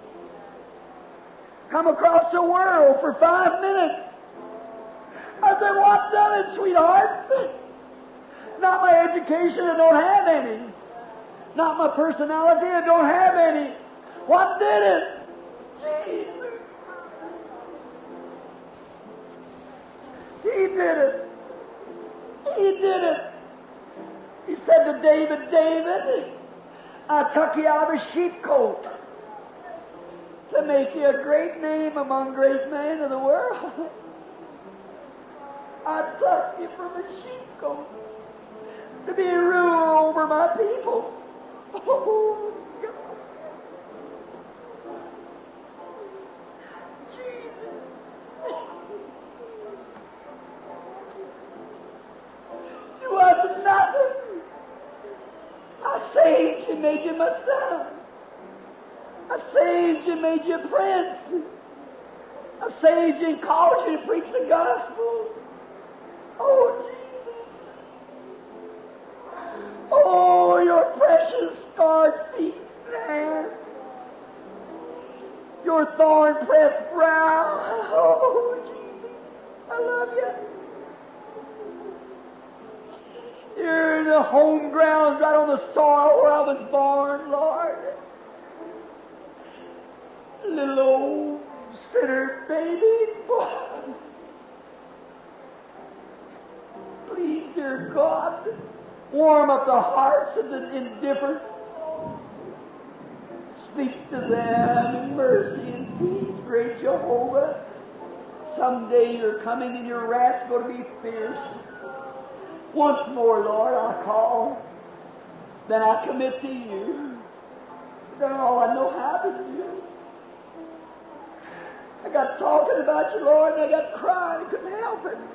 S3: Come across the world for five minutes. I said, what done it, sweetheart? Not my education, I don't have any. Not my personality, I don't have any. What did it? Jesus. He did it. He did it. He said to David, David, I took you out of a sheepcote to make you a great name among great men of the world. I took you from a sheepcote to be a ruler over my people. Oh, God. Jesus. You wasn't nothing. I saved you, made you my son. I saved you, made you a prince. I saved you and called you to preach the gospel. Oh, Jesus. Oh, your precious scarred feet, man. Your thorn-pressed brow. Oh, Jesus. I love you. You're in the home grounds, right on the soil where I was born, Lord. Little old sinner baby boy. Please, dear God, warm up the hearts of the indifferent. Speak to them in mercy and peace, great Jehovah. Someday you're coming and your wrath's going to be fierce. Once more, Lord, I call. Then I commit to you. Then all I know how to do. I got talking about you, Lord, and I got crying. I couldn't help it.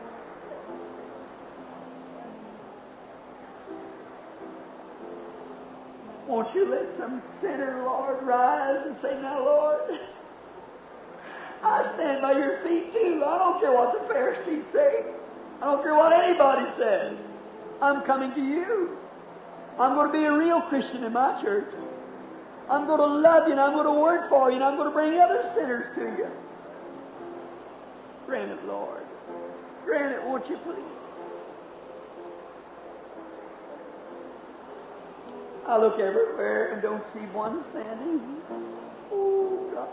S3: Won't you let some sinner, Lord, rise and say, now, Lord, I stand by your feet too. I don't care what the Pharisees say. I don't care what anybody says. I'm coming to you. I'm going to be a real Christian in my church. I'm going to love you, and I'm going to work for you, and I'm going to bring other sinners to you. Grant it, Lord. Grant it, won't you, please? I look everywhere and don't see one standing. Oh, God.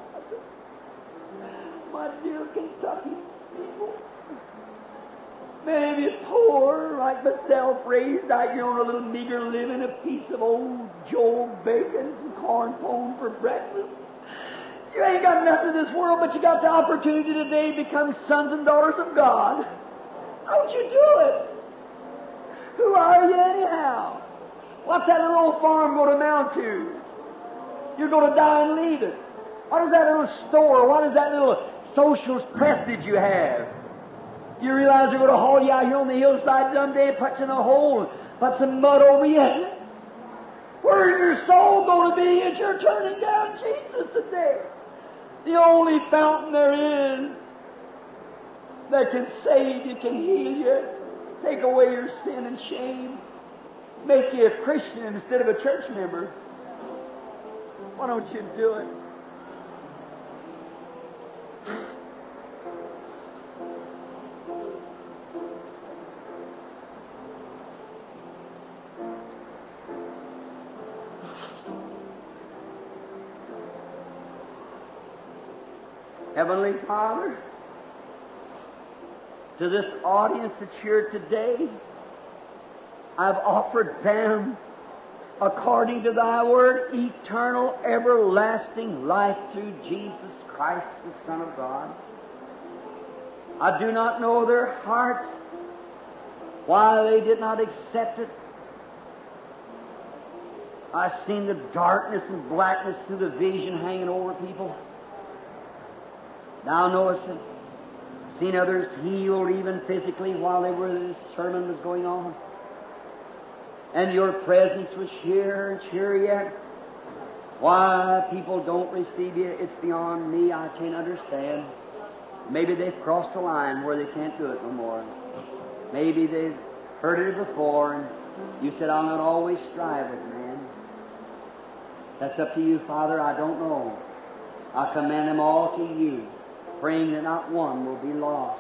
S3: My dear Kentucky people. Many of you poor, like myself, raised out here on a little meager living, a piece of old Joe bacon and corn pone for breakfast. You ain't got nothing in this world, but you got the opportunity today to become sons and daughters of God. Don't you do it? Who are you anyhow? What's that little old farm going to amount to? You're going to die and leave it. What is that little store? What is that little social prestige you have? You realize they're going to haul you out here on the hillside someday, put you in a hole, put some mud over you. Where is your soul going to be as you're turning down Jesus today? The only fountain there is that can save you, can heal you, take away your sin and shame, make you a Christian instead of a church member. Why don't you do it? Heavenly Father, to this audience that's here today, I've offered them, according to Thy Word, eternal, everlasting life through Jesus Christ, the Son of God. I do not know their hearts, why they did not accept it. I've seen the darkness and blackness through the vision hanging over people. Thou knowest it. Seen others healed even physically while they were this sermon was going on. And your presence was here and here yet. Why people don't receive you, it's beyond me. I can't understand. Maybe they've crossed the line where they can't do it no more. Maybe they've heard it before and you said, I'll not always strive with man. That's up to you, Father. I don't know. I commend them all to you, praying that not one will be lost.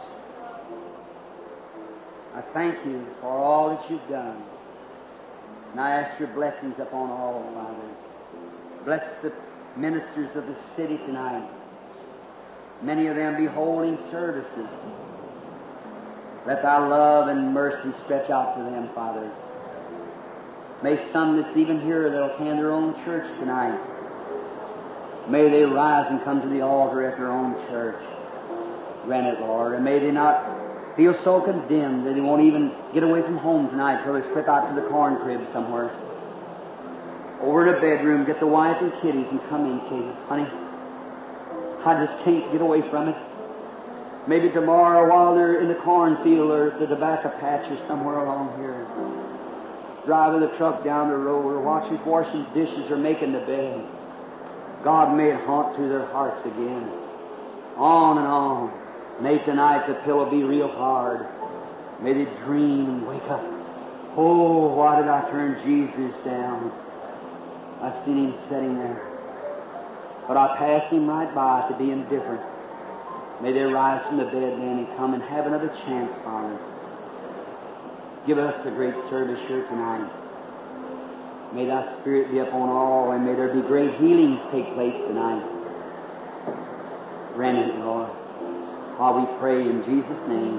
S3: I thank you for all that you've done. And I ask your blessings upon all, Father. Bless the ministers of the city tonight. Many of them be holding services. Let thy love and mercy stretch out to them, Father. May some that's even here that'll attend their own church tonight, may they rise and come to the altar at their own church. Grant it, Lord. And may they not feel so condemned that they won't even get away from home tonight till they slip out to the corn crib somewhere. Over in a bedroom, get the wife and kiddies and come in, Katie. Honey, I just can't get away from it. Maybe tomorrow while they're in the cornfield or at the tobacco patch or somewhere along here, driving the truck down the road or while she's washing dishes or making the bed, God may it haunt to their hearts again. On and on. May tonight the pillow be real hard. May they dream and wake up. Oh, why did I turn Jesus down? I seen him sitting there. But I passed him right by to be indifferent. May they rise from the bed then and come and have another chance, Father. Give us a great service here tonight. May thy Spirit be upon all, and may there be great healings take place tonight. Grant it, Lord. While we pray in Jesus' name.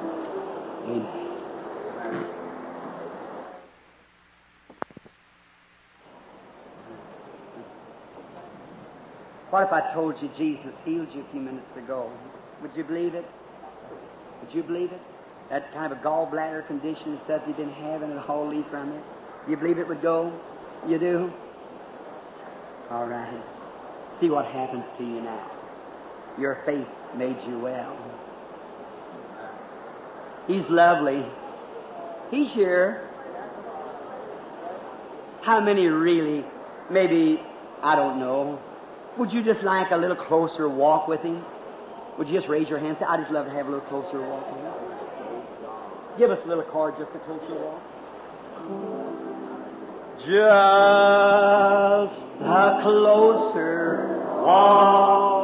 S3: Amen. What if I told you Jesus healed you a few minutes ago? Would you believe it? Would you believe it? That kind of a gallbladder condition and stuff you've been having and all leave from it. You believe it would go? You do? All right. See what happens to you now. Your faith made you well. He's lovely. He's here. How many really, maybe, I don't know, would you just like a little closer walk with him? Would you just raise your hand and say, I'd just love to have a little closer walk with him? Give us a little card, just a closer walk. Just a closer walk